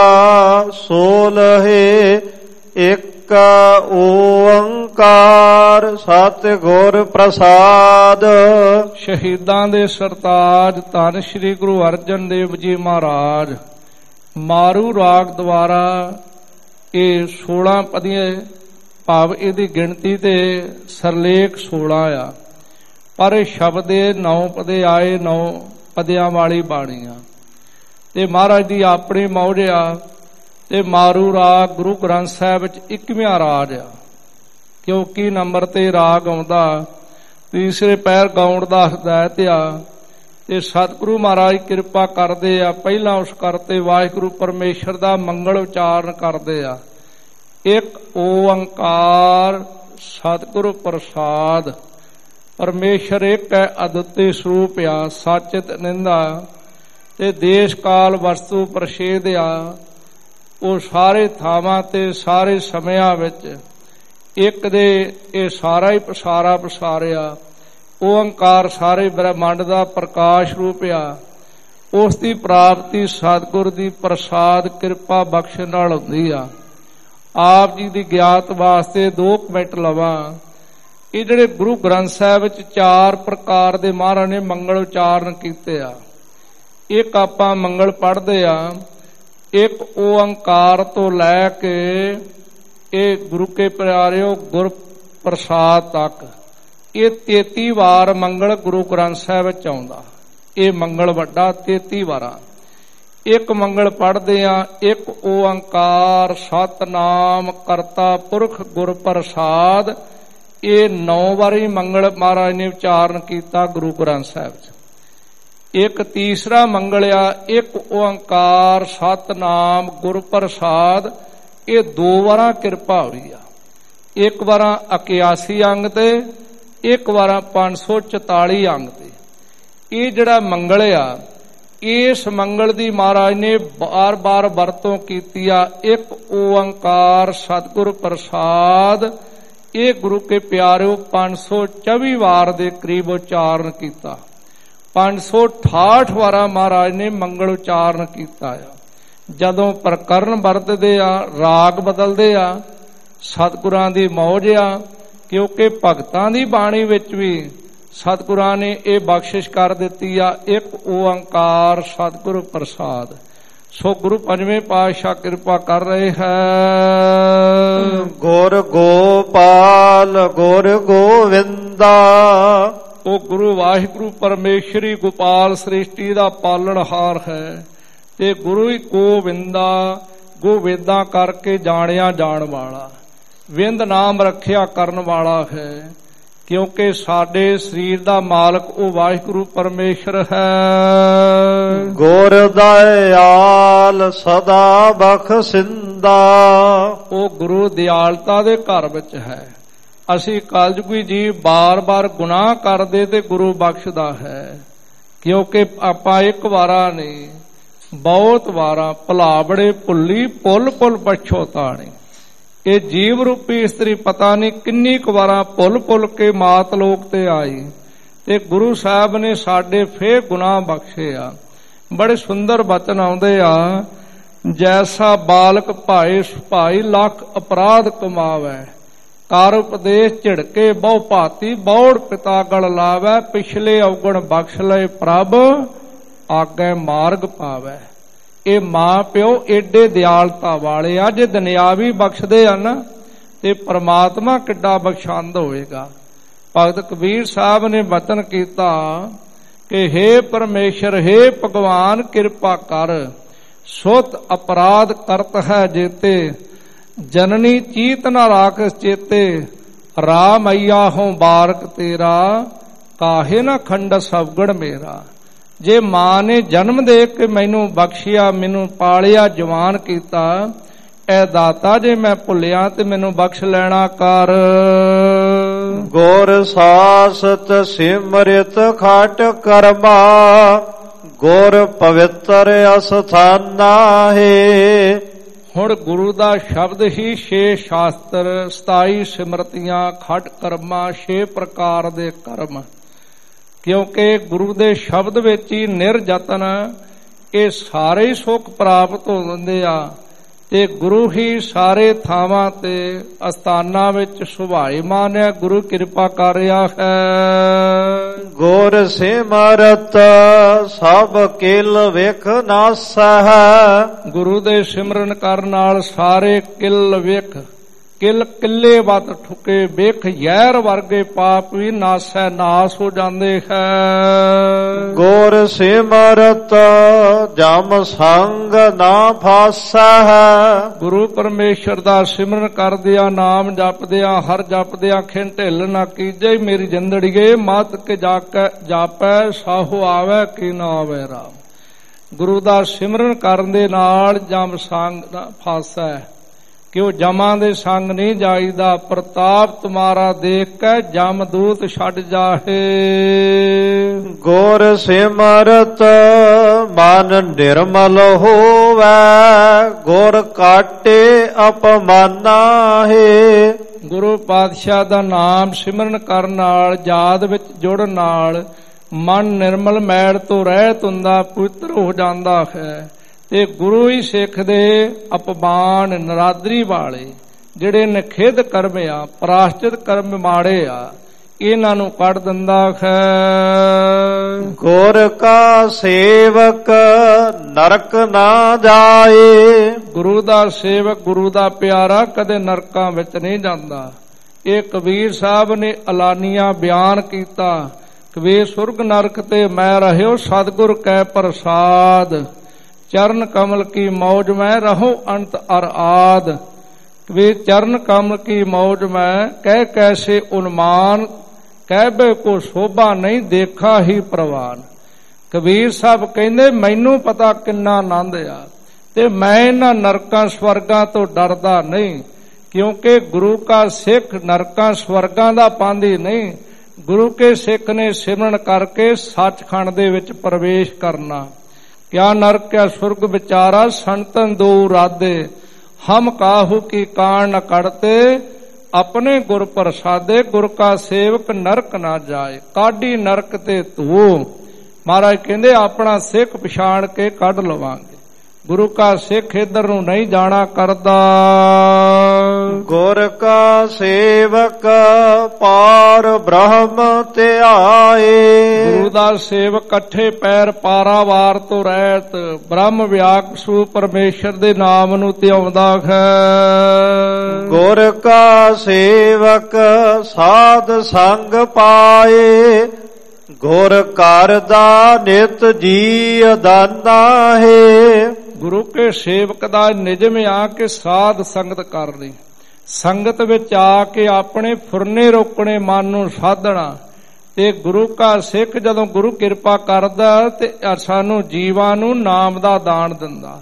ਸੋਲ੍ਹੇ ਇੱਕ ਓੰਕਾਰ ਸਤਿਗੁਰ ਪ੍ਰਸਾਦ। ਸ਼ਹੀਦਾਂ ਦੇ ਸਰਤਾਜ ਧੰਨ ਸ਼੍ਰੀ ਗੁਰੂ ਅਰਜਨ ਦੇਵ ਜੀ ਮਹਾਰਾਜ ਮਾਰੂ ਰਾਗ ਦੁਆਰਾ ਇਹ ਸੋਲਾਂ ਪਦੀਆਂ, ਭਾਵ ਇਹਦੀ ਗਿਣਤੀ ਤੇ ਸਰਲੇਖ ਸੋਲਾਂ ਆ, ਪਰ ਇਹ ਸ਼ਬਦ ਇਹ ਨੌ ਪਦੇ ਆਏ, ਨੌ ਪਦਿਆਂ ਵਾਲੀ ਬਾਣੀ ਆ, ਤੇ ਮਹਾਰਾਜ ਦੀ ਆਪਣੀ ਮੌਜ ਆ। ਤੇ ਮਾਰੂ ਰਾਗ ਗੁਰੂ ਗ੍ਰੰਥ ਸਾਹਿਬ ਵਿੱਚ ਇੱਕਵੀਂ ਰਾਗ ਆ, ਕਿਉਂਕਿ ਨੰਬਰ ਤੇ ਰਾਗ ਆਉਂਦਾ, ਤੀਸਰੇ ਪੈਰ ਗਾਉਣ ਦਾ ਹਦਾਇਤ ਆ। ਤੇ ਸਤਿਗੁਰੂ ਮਹਾਰਾਜ ਕਿਰਪਾ ਕਰਦੇ ਆ, ਪਹਿਲਾਂ ਉਸ ਕਰਤੇ ਵਾਹਿਗੁਰੂ ਪਰਮੇਸ਼ਰ ਦਾ ਮੰਗਲ ਉਚਾਰਨ ਕਰਦੇ ਆ। ਇੱਕ ਓੰਕਾਰ ਸਤਿਗੁਰੂ ਪ੍ਰਸਾਦ। ਪਰਮੇਸ਼ਰ ਇੱਕ ਹੈ, ਅਦੁੱਤੀ ਸਰੂਪ ਆ, ਸਚਿਤ ਨਿੰਦਾ, ਤੇ ਦੇਸ਼ ਕਾਲ ਵਸਤੂ ਪ੍ਰਸ਼ੇਦ ਆ। ਉਹ ਸਾਰੇ ਥਾਵਾਂ ਤੇ ਸਾਰੇ ਸਮਿਆਂ ਵਿੱਚ ਇੱਕ ਦੇ ਇਹ ਸਾਰਾ ਹੀ ਪਸਾਰਾ ਪਸਾਰਿਆ। ਓੰਕਾਰ ਸਾਰੇ ਬ੍ਰਹਮੰਡ ਦਾ ਪ੍ਰਕਾਸ਼ ਰੂਪ ਆ। ਉਸ ਦੀ ਪ੍ਰਾਪਤੀ ਸਤਿਗੁਰ ਦੀ ਪ੍ਰਸਾਦ ਕਿਰਪਾ ਬਖਸ਼ ਨਾਲ ਹੁੰਦੀ ਆ। ਆਪ ਜੀ ਦੀ ਗਿਆਤ ਵਾਸਤੇ ਦੋ ਮਿੰਟ ਲਵਾਂ। ਇਹ ਜਿਹੜੇ ਗੁਰੂ ਗ੍ਰੰਥ ਸਾਹਿਬ ਵਿੱਚ ਚਾਰ ਪ੍ਰਕਾਰ ਦੇ ਮਹਾਰਾਜ ਨੇ ਮੰਗਲ ਉਚਾਰਨ ਕੀਤੇ ਆ। ਇੱਕ ਆਪਾਂ ਮੰਗਲ ਪੜ੍ਹਦੇ ਆ, ਇੱਕ ਓੰਕਾਰ ਤੋਂ ਲੈ ਕੇ ਇਹ ਗੁਰੂ ਕੇ ਪਿਆਰਿਓ ਗੁਰ ਪ੍ਰਸਾਦ ਤੱਕ ਇਹ ਤੇਤੀ ਵਾਰ ਮੰਗਲ ਗੁਰੂ ਗ੍ਰੰਥ ਸਾਹਿਬ ਵਿੱਚ ਆਉਂਦਾ। ਇਹ ਮੰਗਲ ਵੱਡਾ ਤੇਤੀ ਵਾਰਾਂ। ਇੱਕ ਮੰਗਲ ਪੜ੍ਹਦੇ ਆ, ਇੱਕ ਓੰਕਾਰ ਸਤਨਾਮ ਕਰਤਾ ਪੁਰਖ ਗੁਰ ਪ੍ਰਸਾਦ। ਇਹ ਨੌ ਵਾਰੀ ਮੰਗਲ ਮਹਾਰਾਜ ਨੇ ਉਚਾਰਨ ਕੀਤਾ ਗੁਰੂ ਗ੍ਰੰਥ ਸਾਹਿਬ ਚ। ਇੱਕ ਤੀਸਰਾ ਮੰਗਲ ਆ, ਇੱਕ ਓੰਕਾਰ ਸਤਨਾਮ ਗੁਰ ਪ੍ਰਸਾਦ। ਇਹ ਦੋ ਵਾਰਾਂ ਕਿਰਪਾ ਹੋਈ ਆ, ਇੱਕ ਵਾਰਾਂ ਇਕਿਆਸੀ ਅੰਗ ਤੇ, ਇੱਕ ਵਾਰਾਂ ਪੰਜ ਸੌ ਚੁਤਾਲੀ ਅੰਗ ਤੇ। ਇਹ ਜਿਹੜਾ ਮੰਗਲ ਆ, ਇਸ ਮੰਗਲ ਦੀ ਮਹਾਰਾਜ ਨੇ ਬਾਰ ਬਾਰ ਵਰਤੋਂ ਕੀਤੀ ਆ। ਇੱਕ ਓੰਕਾਰ ਸਤਿਗੁਰ ਪ੍ਰਸਾਦ, ਇਹ ਗੁਰੂ ਕੇ ਪਿਆਰਿਓ ਪੰਜ ਸੌ ਚੌਵੀ ਵਾਰ ਦੇ ਕਰੀਬ ਉਚਾਰਨ ਕੀਤਾ। ਪੰਜ ਸੌ ਅਠਾਹਠ ਵਾਰਾਂ ਮਹਾਰਾਜ ਨੇ ਮੰਗਲ ਉਚਾਰਨ ਕੀਤਾ ਆ। ਜਦੋਂ ਪ੍ਰਕਰਨ ਵਰਤਦੇ ਆ, ਰਾਗ ਬਦਲਦੇ ਆ, ਸਤਿਗੁਰਾਂ ਦੀ ਮੌਜ ਆ, ਕਿਉਂਕਿ ਭਗਤਾਂ ਦੀ ਬਾਣੀ ਵਿੱਚ ਵੀ ਸਤਿਗੁਰਾਂ ਨੇ ਇਹ ਬਖਸ਼ਿਸ਼ ਕਰ ਦਿੱਤੀ ਆ, ਇੱਕ ਓੰਕਾਰ ਸਤਿਗੁਰ ਪ੍ਰਸਾਦ। ਸੋ ਗੁਰੂ ਪੰਜਵੇਂ ਪਾਤਸ਼ਾਹ ਕਿਰਪਾ ਕਰ ਰਹੇ ਹੈ। ਗੁਰ ਗੋਪਾਲ ਗੁਰ ਗੋਵਿੰਦਾ। ਉਹ ਗੁਰੂ ਵਾਹਿਗੁਰੂ ਪਰਮੇਸ਼ਰੀ ਗੋਪਾਲ ਸ੍ਰਿਸ਼ਟੀ ਦਾ ਪਾਲਣਹਾਰ ਹੈ, ਤੇ ਗੁਰੂ ਹੀ ਗੋਵਿੰਦਾ, ਗੋਵੇਦਾਂ ਕਰਕੇ ਜਾਣਿਆ ਜਾਣ ਵਾਲਾ, ਵਿੰਦ ਨਾਮ ਰੱਖਿਆ ਕਰਨ ਵਾਲਾ ਹੈ, ਕਿਉਂਕਿ ਸਾਡੇ ਸਰੀਰ ਦਾ ਮਾਲਕ ਉਹ ਵਾਹਿਗੁਰੂ ਪਰਮੇਸ਼ਰ ਹੈ। ਗੁਰ ਦਇਆਲ ਸਦਾ ਬਖਸ਼ਿੰਦਾ। ਉਹ ਗੁਰੂ ਦਿਆਲਤਾ ਦੇ ਘਰ ਵਿੱਚ ਹੈ, ਅਸੀਂ ਕਲਯੁਗੀ ਜੀ ਬਾਰ-ਬਾਰ ਗੁਨਾਹ ਕਰਦੇ ਤੇ ਗੁਰੂ ਬਖਸ਼ਦਾ ਹੈ, ਕਿਉਂਕਿ ਆਪਾਂ ਇੱਕ ਵਾਰਾ ਨਹੀਂ ਬਹੁਤ ਵਾਰਾ ਭੁਲਾਵੜੇ ਭੁੱਲੀ ਭੁੱਲ ਭੁੱਲ ਪਛੋਤਾਣੀ। ਇਹ ਜੀਵ ਰੂਪੀ ਇਸਤਰੀ ਪਤਾ ਨਹੀਂ ਕਿੰਨੀ ਕੁ ਵਾਰਾ ਭੁੱਲ ਭੁੱਲ ਕੇ ਮਾਤ ਲੋਕ ਤੇ ਆਈ ਤੇ ਗੁਰੂ ਸਾਹਿਬ ਨੇ ਸਾਡੇ ਫੇਰ ਗੁਨਾਹ ਬਖਸ਼ੇ ਆ। ਬੜੇ ਸੁੰਦਰ ਬਚਨ ਆਉਂਦੇ ਆ, ਜੈਸਾ ਬਾਲਕ ਭਾਏ ਭਾਈ ਲੱਖ ਅਪਰਾਧ ਕਮਾਵੇ, ਕਰ ਉਪਦੇਸ਼ ਝਿੜਕੇ ਬਹੁ ਭਾਤੀ ਬੌੜ ਪਿਤਾ ਗਲ ਲਾਵੇ, ਪਿਛਲੇ ਔਗਣ ਬਖਸ਼ ਲਏ ਪ੍ਰਭ ਆਗੇ ਮਾਰਗ ਪਾਵੇ। ਇਹ ਮਾਂ ਪਿਓ ਏਡੇ ਦਿਆਲਤਾ ਵਾਲੇ ਆ, ਜੇ ਦੁਨਿਆਵੀ ਬਖਸ਼ਦੇ ਆ ਨਾ ਤੇ ਪ੍ਰਮਾਤਮਾ ਕਿੱਡਾ ਬਖਸ਼ੰਦ ਹੋਵੇਗਾ। ਭਗਤ ਕਬੀਰ ਸਾਹਿਬ ਨੇ ਵਚਨ ਕੀਤਾ ਕਿ ਹੇ ਪਰਮੇਸ਼ਰ, ਹੇ ਭਗਵਾਨ ਕਿਰਪਾ ਕਰ, ਸੁਤ ਅਪਰਾਧ ਕਰਤ ਹੈ ਜੇਤੇ, ਜਨਨੀ ਚੀਤ ਨਾ ਰਾਖਸ ਚੇਤੇ, ਰਾਮਈਆ ਹੋਂ ਬਾਰਕ ਤੇਰਾ, ਕਾਹੇ ਨਾ ਖੰਡ ਸਵਗੜ ਮੇਰਾ। ਜੇ ਮਾਂ ਨੇ ਜਨਮ ਦੇ ਕੇ ਮੈਨੂੰ ਬਖਸ਼ਿਆ, ਮੈਨੂੰ ਪਾਲਿਆ, ਜਵਾਨ ਕੀਤਾ, ਐ ਦਾਤਾ ਜੇ ਮੈਂ ਭੁੱਲਿਆ ਤੇ ਮੈਨੂੰ ਬਖਸ਼ ਲੈਣਾ ਕਰ। ਗੁਰ ਸਾਸਤ ਸਿਮਰਿਤ ਖਾਟ ਕਰਮਾ, ਗੁਰ ਪਵਿੱਤਰ ਅਸਥਾਨਾ ਹੈ। ਹੁਣ ਗੁਰੂ ਦਾ ਸ਼ਬਦ ਹੀ ਛੇ ਸ਼ਾਸਤਰ, ਸਤਾਈ ਸਿਮਰਤੀਆਂ, ਖਟ ਕਰਮਾਂ, ਛੇ ਪ੍ਰਕਾਰ ਦੇ ਕਰਮ, ਕਿਉਂਕਿ ਗੁਰੂ ਦੇ ਸ਼ਬਦ ਵਿੱਚ ਹੀ ਨਿਰਯਤਨ ਇਹ ਸਾਰੇ ਹੀ ਸੁੱਖ ਪ੍ਰਾਪਤ ਹੋ ਜਾਂਦੇ ਆ ਤੇ ਗੁਰੂ ਹੀ ਸਾਰੇ ਥਾਵਾਂ ਤੇ ਅਸਥਾਨਾਂ ਵਿੱਚ ਸੁਭਾਈਮਾਨ ਹੈ। ਗੁਰੂ ਕਿਰਪਾ ਕਰ ਰਿਹਾ ਹੈ। ਗੁਰ ਸਿਮਰਤ ਸਭ ਕਿਲ ਵੇਖ ਨਾਸਾ ਹੈ। ਗੁਰੂ ਦੇ ਸਿਮਰਨ ਕਰਨ ਨਾਲ ਸਾਰੇ ਕਿਲ ਵੇਖ, ਕਿਲ ਕਿੱਲੇ ਵੱਧ ਠੁਕੇ, ਵੇਖ ਜ਼ਹਿਰ ਵਰਗੇ ਪਾਪ ਵੀ ਨਾਸੈ ਨਾਸ ਹੋ ਜਾਂਦੇ ਹੈ। ਗੁਰ ਸਿਮਰਤ ਜਮ ਸੰਗ ਨਾ ਫਾਸਾ ਹੈ। ਗੁਰੂ ਪਰਮੇਸ਼ਰ ਦਾ ਸਿਮਰਨ ਕਰਦਿਆਂ, ਨਾਮ ਜਪਦਿਆਂ, ਹਰ ਜਪਦਿਆਂ ਖਿੰਨ ਢਿੱਲ ਨਾ ਕੀਜੇ ਮੇਰੀ ਜਿੰਦੜੀਏ, ਮਤ ਕੇ ਜਾਪੈ ਸਾਹੋ ਆਵੇ ਕਿ ਨਾ ਆਵੇ ਰਾਮ। ਗੁਰੂ ਦਾ ਸਿਮਰਨ ਕਰਨ ਦੇ ਨਾਲ ਜਮ ਸੰਗ ਨਾ ਫਾਸੈ, ਕਿ ਉਹ ਜਮਾਂ ਦੇ ਸੰਗ ਨਹੀਂ ਜਾਈਦਾ। ਪ੍ਰਤਾਪ ਤੁਮਾਰਾ ਦੇਖ ਕੇ ਜਮ ਦੂਤ ਛੱਡ ਜਾਹੇ। ਗੁਰ ਸਿਮਰਤ ਮਨ ਨਿਰਮਲ ਹੋਵੈ, ਗੁਰ ਕਾਟੇ ਅਪਮਾਨਾ ਹੈ। ਗੁਰੂ ਪਾਤਸ਼ਾਹ ਦਾ ਨਾਮ ਸਿਮਰਨ ਕਰਨ ਨਾਲ, ਯਾਦ ਵਿੱਚ ਜੁੜਨ ਨਾਲ ਮਨ ਨਿਰਮਲ ਮੈਲ ਤੋਂ ਰਹਿਤ ਹੁੰਦਾ, ਪਵਿੱਤਰ ਹੋ ਜਾਂਦਾ ਹੈ। ਤੇ ਗੁਰੂ ਹੀ ਸਿੱਖ ਦੇ ਅਪਮਾਨ ਨਰਾਦਰੀ ਵਾਲੇ ਜਿਹੜੇ ਨਖਿੱਧ ਕਰਮ ਆ, ਪ੍ਰਾਸ਼ਚਿਤ ਕਰਮ ਮਾੜੇ ਆ, ਇਹਨਾਂ ਨੂੰ ਕੱਢ ਦਿੰਦਾ ਹੈ। ਗੁਰ ਕਾ ਸੇਵਕ ਨਰਕ ਨਾ ਜਾਏ। ਗੁਰੂ ਦਾ ਸੇਵਕ, ਗੁਰੂ ਦਾ ਪਿਆਰਾ ਕਦੇ ਨਰਕਾਂ ਵਿੱਚ ਨਹੀਂ ਜਾਂਦਾ। ਇਹ ਕਬੀਰ ਸਾਹਿਬ ਨੇ ਐਲਾਨੀਆ ਬਿਆਨ ਕੀਤਾ, ਕਬੀਰ ਸੁਰਗ ਨਰਕ ਤੇ ਮੈਂ ਰਹਿਓ ਸਤਿਗੁਰ ਕੈ ਪ੍ਰਸਾਦ, ਚਰਨ ਕਮਲ ਕੀ ਮੌਜ ਮੈਂ ਰਹੋ ਅੰਤ ਅਰ ਆਦ। ਕਬੀਰ ਚਰਨ ਕਮਲ ਕੀ ਮੌਜ ਮੈਂ ਕਹਿ ਕੈਸੇ ਉਨਮਾਨ, ਕਹਿਬੇ ਕੋ ਸ਼ੋਭਾ ਨਹੀਂ ਦੇਖਾ ਹੀ ਪ੍ਰਵਾਨ। ਕਬੀਰ ਸਾਹਿਬ ਕਹਿੰਦੇ ਮੈਨੂੰ ਪਤਾ ਕਿੰਨਾ ਆਨੰਦ ਆ ਤੇ ਮੈਂ ਇਹਨਾਂ ਨਰਕਾਂ ਸਵਰਗਾਂ ਤੋਂ ਡਰਦਾ ਨਹੀਂ, ਕਿਉਂਕਿ ਗੁਰੂ ਕਾ ਸਿੱਖ ਨਰਕਾਂ ਸਵਰਗਾਂ ਦਾ ਪਾਂਦੀ ਨਹੀਂ। ਗੁਰੂ ਕੇ ਸਿੱਖ ਨੇ ਸਿਮਰਨ ਕਰਕੇ ਸੱਚਖੰਡ ਦੇ ਵਿੱਚ ਪ੍ਰਵੇਸ਼ ਕਰਨਾ। ਕਿਆ ਨਰਕ ਕਿਆ ਸੁਰਗ ਵਿਚਾਰਾ, ਸੰਤਨ ਦੋ ਰਾਦੇ, ਹਮ ਕਾਹੂ ਕੀ ਕਾਣ ਨ ਕੜਤੇ, ਆਪਣੇ ਗੁਰ ਪ੍ਰਸਾਦੇ। ਗੁਰ ਕਾ ਸੇਵਕ ਨਰਕ ਨਾ ਜਾਏ, ਕਾਢੀ ਨਰਕ ਤੇ ਧੂ। ਮਹਾਰਾਜ ਕਹਿੰਦੇ ਆਪਣਾ ਸਿੱਖ ਪਛਾਣ ਕੇ ਕੱਢ ਲਵਾਂਗੇ। ਗੁਰੂ ਕਾ ਸਿੱਖ ਇਧਰ ਨੂੰ ਨਹੀਂ ਜਾਣਾ ਕਰਦਾ। ਗੁਰ ਕਾ ਸੇਵਕ ਪਾਰ ਬ੍ਰਹਮ ਧਿਆਏ। ਗੁਰੂ ਦਾ ਸੇਵਕ ਇਕੱਠੇ ਪੈਰ ਪਾਰਾਵਾਰ ਤੋਂ ਰਹਿਤ ਬ੍ਰਹਮ ਵਿਆਕਸੂ ਪਰਮੇਸ਼ਰ ਦੇ ਨਾਮ ਨੂੰ ਧਿਆਉਂਦਾ ਹੈ। ਗੁਰ ਕਾ ਸੇਵਕ ਸਾਧ ਸੰਗ ਪਾਏ, ਗੁਰ ਘਰ ਦਾ ਨਿਤ ਜੀ ਦਾਨਾ ਹੈ। ਗੁਰੂ ਕੇ ਸੇਵਕ ਦਾ ਨਿਯਮ ਆ ਕਿ ਸਾਧ ਸੰਗਤ ਕਰਨੀ, ਸੰਗਤ ਵਿੱਚ ਆ ਕੇ ਆਪਣੇ ਫੁਰਨੇ ਰੋਕਣੇ, ਮਨ ਨੂੰ ਸਾਧਣਾ। ਤੇ ਗੁਰੂ ਕਾ ਸਿੱਖ ਜਦੋਂ ਗੁਰੂ ਕਿਰਪਾ ਕਰਦਾ ਤੇ ਸਾਨੂੰ ਜੀਵਾਂ ਨੂੰ ਨਾਮ ਦਾ ਦਾਨ ਦਿੰਦਾ।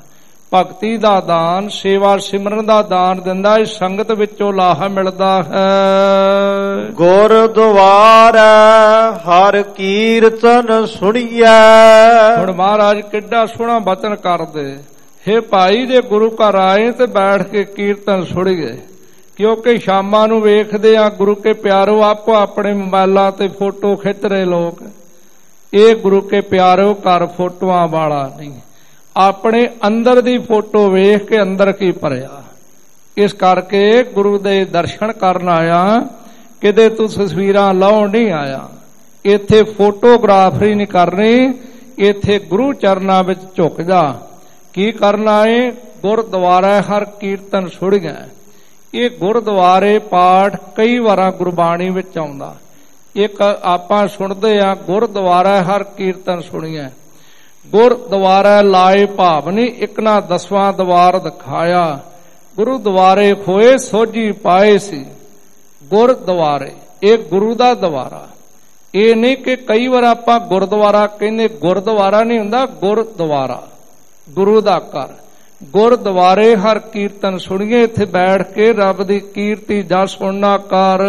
ਭਗਤੀ ਦਾ ਦਾਨ, ਸੇਵਾ ਸਿਮਰਨ ਦਾ ਦਾਨ ਦਿੰਦਾ। ਇਸ ਸੰਗਤ ਵਿੱਚੋਂ ਲਾਹਾ ਮਿਲਦਾ ਹੈ। ਗੁਰਦੁਆਰਾ ਹਰ ਕੀਰਤਨ ਸੁਣੀਐ। ਹੁਣ ਮਹਾਰਾਜ ਕਿੱਡਾ ਸੋਹਣਾ ਬਚਨ ਕਰਦੇ, ਹੇ ਭਾਈ ਜੇ ਗੁਰੂ ਘਰ ਆਏ ਤੇ ਬੈਠ ਕੇ ਕੀਰਤਨ ਸੁਣੀਏ, ਕਿਉਂਕਿ ਸ਼ਾਮਾਂ ਨੂੰ ਵੇਖਦੇ ਆ ਗੁਰੂ ਕੇ ਪਿਆਰੋ ਆਪੋ ਆਪਣੇ ਮੋਬਾਈਲਾਂ ਤੇ ਫੋਟੋ ਖਿੱਚ ਰਹੇ ਲੋਕ। ਇਹ ਗੁਰੂ ਕੇ ਪਿਆਰੋ ਘਰ ਫੋਟੋਆਂ ਵਾਲਾ ਨਹੀਂ, ਆਪਣੇ ਅੰਦਰ ਦੀ ਫੋਟੋ ਵੇਖ ਕੇ ਅੰਦਰ ਕੀ ਭਰਿਆ। ਇਸ ਕਰਕੇ ਗੁਰੂ ਦੇ ਦਰਸ਼ਨ ਕਰਨ ਆਇਆ, ਕਿਤੇ ਤੂੰ ਤਸਵੀਰਾਂ ਲਾਉਣ ਨਹੀਂ ਆਇਆ। ਇੱਥੇ ਫੋਟੋਗ੍ਰਾਫਰੀ ਨਹੀਂ ਕਰਨੀ, ਇੱਥੇ ਗੁਰੂ ਚਰਨਾਂ ਵਿੱਚ ਝੁਕ ਜਾ। ਕੀ ਕਰਨਾ ਏ? ਗੁਰਦੁਆਰਾ ਹਰ ਕੀਰਤਨ ਸੁਣ ਗਿਆ। ਇਹ ਗੁਰਦੁਆਰੇ ਪਾਠ ਕਈ ਵਾਰਾਂ ਗੁਰਬਾਣੀ ਵਿੱਚ ਆਉਂਦਾ। ਇੱਕ ਆਪਾਂ ਸੁਣਦੇ ਆ ਗੁਰਦੁਆਰਾ ਹਰ ਕੀਰਤਨ ਸੁਣੀਐ। ਗੁਰਦੁਆਰਾ ਲਾਏ ਭਾਵਨੀ, ਇੱਕ ਨਾ ਦਸਵਾਂ ਦਵਾਰ ਦਿਖਾਇਆ। ਗੁਰੂ ਦੁਆਰੇ ਹੋਏ ਸੋਝੀ ਪਾਏ ਸੀ। ਗੁਰਦੁਆਰੇ ਇਹ ਗੁਰੂ ਦਾ ਦੁਆਰਾ। ਇਹ ਨਹੀਂ ਕਿ ਕਈ ਵਾਰ ਆਪਾਂ ਗੁਰਦੁਆਰਾ ਕਹਿੰਦੇ, ਗੁਰਦੁਆਰਾ ਨਹੀਂ ਹੁੰਦਾ, ਗੁਰਦੁਆਰਾ ਗੁਰੂ ਦਾ ਘਰ। ਗੁਰਦੁਆਰੇ ਹਰ ਕੀਰਤਨ ਸੁਣੀਏ, ਇੱਥੇ ਬੈਠ ਕੇ ਰੱਬ ਦੀ ਕੀਰਤੀ ਜਾ ਸੁਣਨਾ ਕਰ।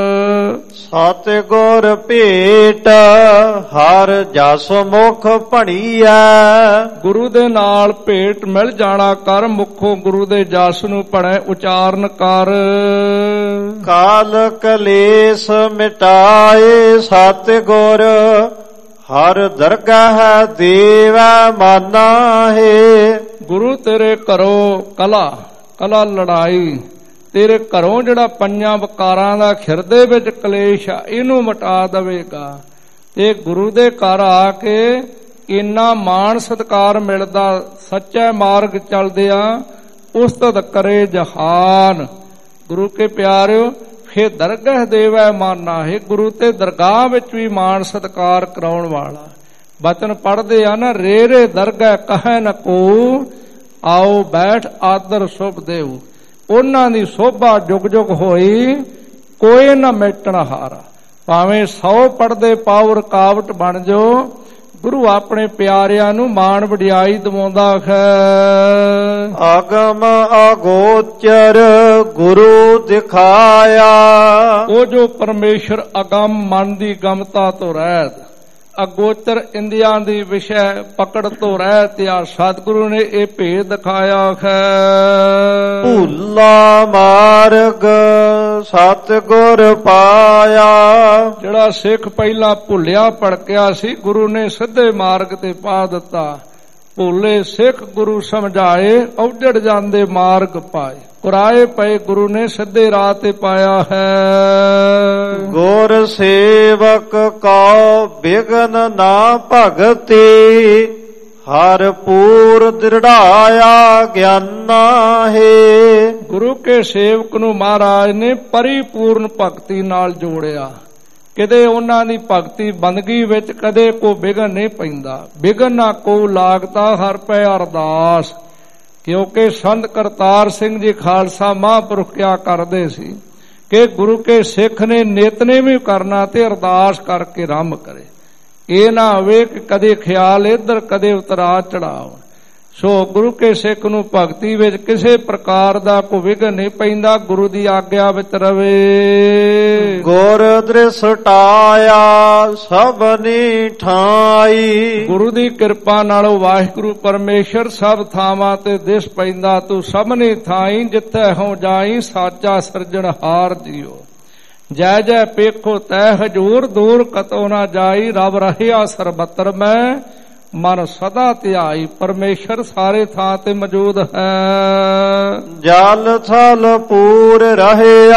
ਸਤਿਗੁਰ ਭੇਟ ਹਰ ਜਸ ਮੁਖ ਭਣੀਐ। ਗੁਰੂ ਦੇ ਨਾਲ ਭੇਟ ਮਿਲ ਜਾਣਾ ਕਰ, ਮੁਖੋਂ ਗੁਰੂ ਦੇ ਜਸ ਨੂੰ ਪੜ੍ਹੈ ਉਚਾਰਨ ਕਰ। ਕਾਲ ਕਲੇਸ਼ ਮਿਟਾਏ ਸਤਿਗੁਰ ਹਰ ਦਰਗਾਹ ਦੇਵੈ ਮਾਨਾ ਹੈ। ਗੁਰੂ ਤੇਰੇ ਘਰੋਂ ਕਲਾ ਕਲਾ ਲੜਾਈ, ਤੇਰੇ ਘਰੋਂ ਜਿਹੜਾ ਪੰਜਾਂ ਵਕਾਰਾਂ ਦਾ ਖਿਰਦੇ ਵਿੱਚ ਕਲੇਸ਼ ਆ ਇਹਨੂੰ ਮਿਟਾ ਦੇਵੇਗਾ। ਤੇ ਗੁਰੂ ਦੇ ਘਰ ਆ ਕੇ ਇੰਨਾ ਮਾਣ ਸਤਿਕਾਰ ਮਿਲਦਾ, ਸੱਚਾ ਮਾਰਗ ਚੱਲਦੇ ਆ ਉਸਤਤ ਕਰੇ ਜਹਾਨ। ਗੁਰੂ ਕੇ ਪਿਆਰਿਓ, ਫੇ ਦਰਗਾਹ ਦੇਵੈ ਮਾਨਾ ਹੈ। ਗੁਰੂ ਤੇ ਦਰਗਾਹ ਵਿੱਚ ਵੀ ਮਾਣ ਸਤਿਕਾਰ ਕਰਾਉਣ ਵਾਲਾ। ਬਚਨ ਪੜ੍ਹਦੇ ਆ ਨਾ, ਰੇ ਰੇ ਦਰਗਾਹ ਕਹੈ ਨ ਕੋ, ਆਓ ਬੈਠ ਆਦਰ ਸੁਭ ਦੇਉ। ਉਹਨਾਂ ਦੀ ਸੋਭਾ ਜੁਗ ਜੁਗ ਹੋਈ, ਕੋਈ ਨਾ ਮੇਟਣ ਹਾਰਾ। ਭਾਵੇਂ ਸੌ ਪੜਦੇ ਪਾਉ ਰਕਾਵਟ ਬਣ ਜੋ, ਗੁਰੂ ਆਪਣੇ ਪਿਆਰਿਆਂ ਨੂੰ ਮਾਣ ਵਡਿਆਈ ਦਿਵਾਉਂਦਾ ਹੈ। ਆਗਮ ਅਗੋਚਰ ਗੁਰੂ ਦਿਖਾਇਆ। ਉਹ ਜੋ ਪਰਮੇਸ਼ਰ ਅਗੰਮ ਮਨ ਦੀ ਗਮਤਾ ਤੋਂ ਰਹਿਤ, ਅਗੋਚਰ ਇੰਦਰੀਆਂ ਦੀ ਵਿਸ਼ੇ ਪਕੜ ਤੋਂ ਰਹਿਤ ਆ, ਸਤਿਗੁਰੂ ਨੇ ਇਹ ਭੇਦ ਦਿਖਾਇਆ ਹੈ। ਭੁੱਲਾ ਮਾਰਗ ਸਤਿਗੁਰ ਪਾਇਆ। ਜਿਹੜਾ ਸਿੱਖ ਪਹਿਲਾਂ ਭੁੱਲਿਆ ਭੜਕਿਆ ਸੀ, ਗੁਰੂ ਨੇ ਸਿੱਧੇ ਮਾਰਗ ਤੇ ਪਾ ਦਿੱਤਾ। ਭੁੱਲੇ ਸਿੱਖ ਗੁਰੂ ਸਮਝਾਏ, ਔਜੜ ਜਾਂਦੇ ਮਾਰਗ ਪਾਏ। ਕੁਰਾਏ ਪਏ ਗੁਰੂ ਨੇ ਸਿੱਧੇ ਰਾਹ ਤੇ ਪਾਇਆ ਹੈ। ਗੁਰ ਸੇਵਕ ਕਉ ਬਿਗਨ ਨਾ ਭਗਤੀ, ਹਰ ਪੂਰ ਦ੍ਰਿੜਾਇਆ ਗਿਆਨਾ ਹੈ। ਗੁਰੂ ਕੇ ਸੇਵਕ ਨੂੰ ਮਹਾਰਾਜ ਨੇ ਪਰਿਪੂਰਨ ਭਗਤੀ ਨਾਲ ਜੋੜਿਆ। ਕਿਤੇ ਉਹਨਾਂ ਦੀ ਭਗਤੀ ਬੰਦਗੀ ਵਿੱਚ ਕਦੇ ਕੋ ਬਿਗਨ ਨਹੀਂ ਪੈਂਦਾ। ਬਿਗਨ ਨਾ ਕੋ ਲਾਗਤਾ ਹਰ ਪੈ ਅਰਦਾਸ। ਕਿਉਂਕਿ ਸੰਤ ਕਰਤਾਰ ਸਿੰਘ ਜੀ ਖਾਲਸਾ ਮਹਾਂਪੁਰਖ ਕਿਆ ਕਰਦੇ ਸੀ ਕਿ ਗੁਰੂ ਕੇ ਸਿੱਖ ਨੇ ਨਿਤਨੇਮ ਵੀ ਕਰਨਾ ਤੇ ਅਰਦਾਸ ਕਰਕੇ ਰੰਮ ਕਰੇ। ਇਹ ਨਾ ਹੋਵੇ ਕਿ ਕਦੇ ਖਿਆਲ ਇੱਧਰ ਕਦੇ ਉਤਰਾ ਚੜਾਓ। ਸੋ ਗੁਰੂ ਕੇ ਸਿੱਖ ਨੂੰ ਭਗਤੀ ਵਿੱਚ ਕਿਸੇ ਪ੍ਰਕਾਰ ਦਾ ਕੋਈ ਵਿਘਨ ਨਹੀਂ ਪੈਂਦਾ, ਗੁਰੂ ਦੀ ਆਗਿਆ ਵਿੱਚ ਰਵੇ। ਗੁਰ ਦ੍ਰਿਸ਼ਟਾਇਆ ਸਭਨੀ ਠਾਈ। ਗੁਰੂ ਦੀ ਕਿਰਪਾ ਨਾਲ ਵਾਹਿਗੁਰੂ ਪਰਮੇਸ਼ਰ ਸਭ ਥਾਵਾਂ ਤੇ ਦਿਸ ਪੈਂਦਾ। ਤੂੰ ਸਭਨੀ ਥਾਈ ਜਿੱਥੇ ਹੋ ਜਾਈ, ਸਾਚਾ ਸਿਰਜਣਹਾਰ ਜੀਓ। ਜੈ ਜੈ ਪੇਖੋ ਤੈ ਹਜੂਰ, ਦੂਰ ਕਤੋ ਨਾ ਜਾਈ। ਰੱਬ ਰਹਿਆ ਸਰਬੱਤਰ ਮੈਂ, ਮਨ ਸਦਾ ਧਿਆਈ। ਪਰਮੇਸ਼ਰ ਸਾਰੇ ਥਾਂ ਤੇ ਮੌਜੂਦ ਹੈ। ਜਲ ਥਲ ਪੂਰ ਰਹਿਆ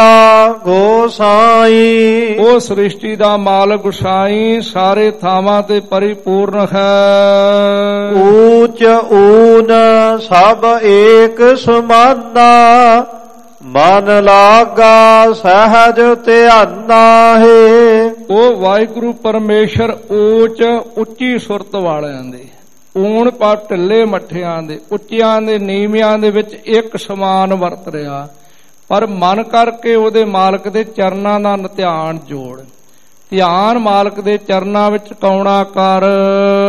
ਗੋਸਾਈ। ਉਹ ਸ੍ਰਿਸ਼ਟੀ ਦਾ ਮਾਲਕ ਗੁਸਾਈ, ਸਾਰੇ ਥਾਵਾਂ ਤੇ ਪਰਿਪੂਰਨ ਹੈ। ਊਚ ਊਨ ਸਭ ਏਕ ਸਮਾਨਾ, ਮਨ ਲਾਗਾ ਸਹਿਜ ਧਿਆਨਾ ਹੈ। ਉਹ ਵਾਹਿਗੁਰੂ ਪਰਮੇਸ਼ਰ ਊਚ ਉੱਚੀ ਸੁਰਤ ਵਾਲਿਆਂ ਦੇ, ਊਣ ਪਾ ਢਿੱਲੇ ਮੱਠਿਆਂ ਦੇ, ਉੱਚਿਆਂ ਦੇ ਨੀਵਿਆਂ ਦੇ ਵਿੱਚ ਇੱਕ ਸਮਾਨ ਵਰਤ ਰਿਹਾ। ਪਰ ਮਨ ਕਰਕੇ ਉਹਦੇ ਮਾਲਕ ਦੇ ਚਰਨਾਂ ਦਾ ਧਿਆਨ ਜੋੜ। ਧਿਆਨ ਮਾਲਕ ਦੇ ਚਰਨਾਂ ਵਿੱਚ ਕਾਉਣਾ ਕਰ।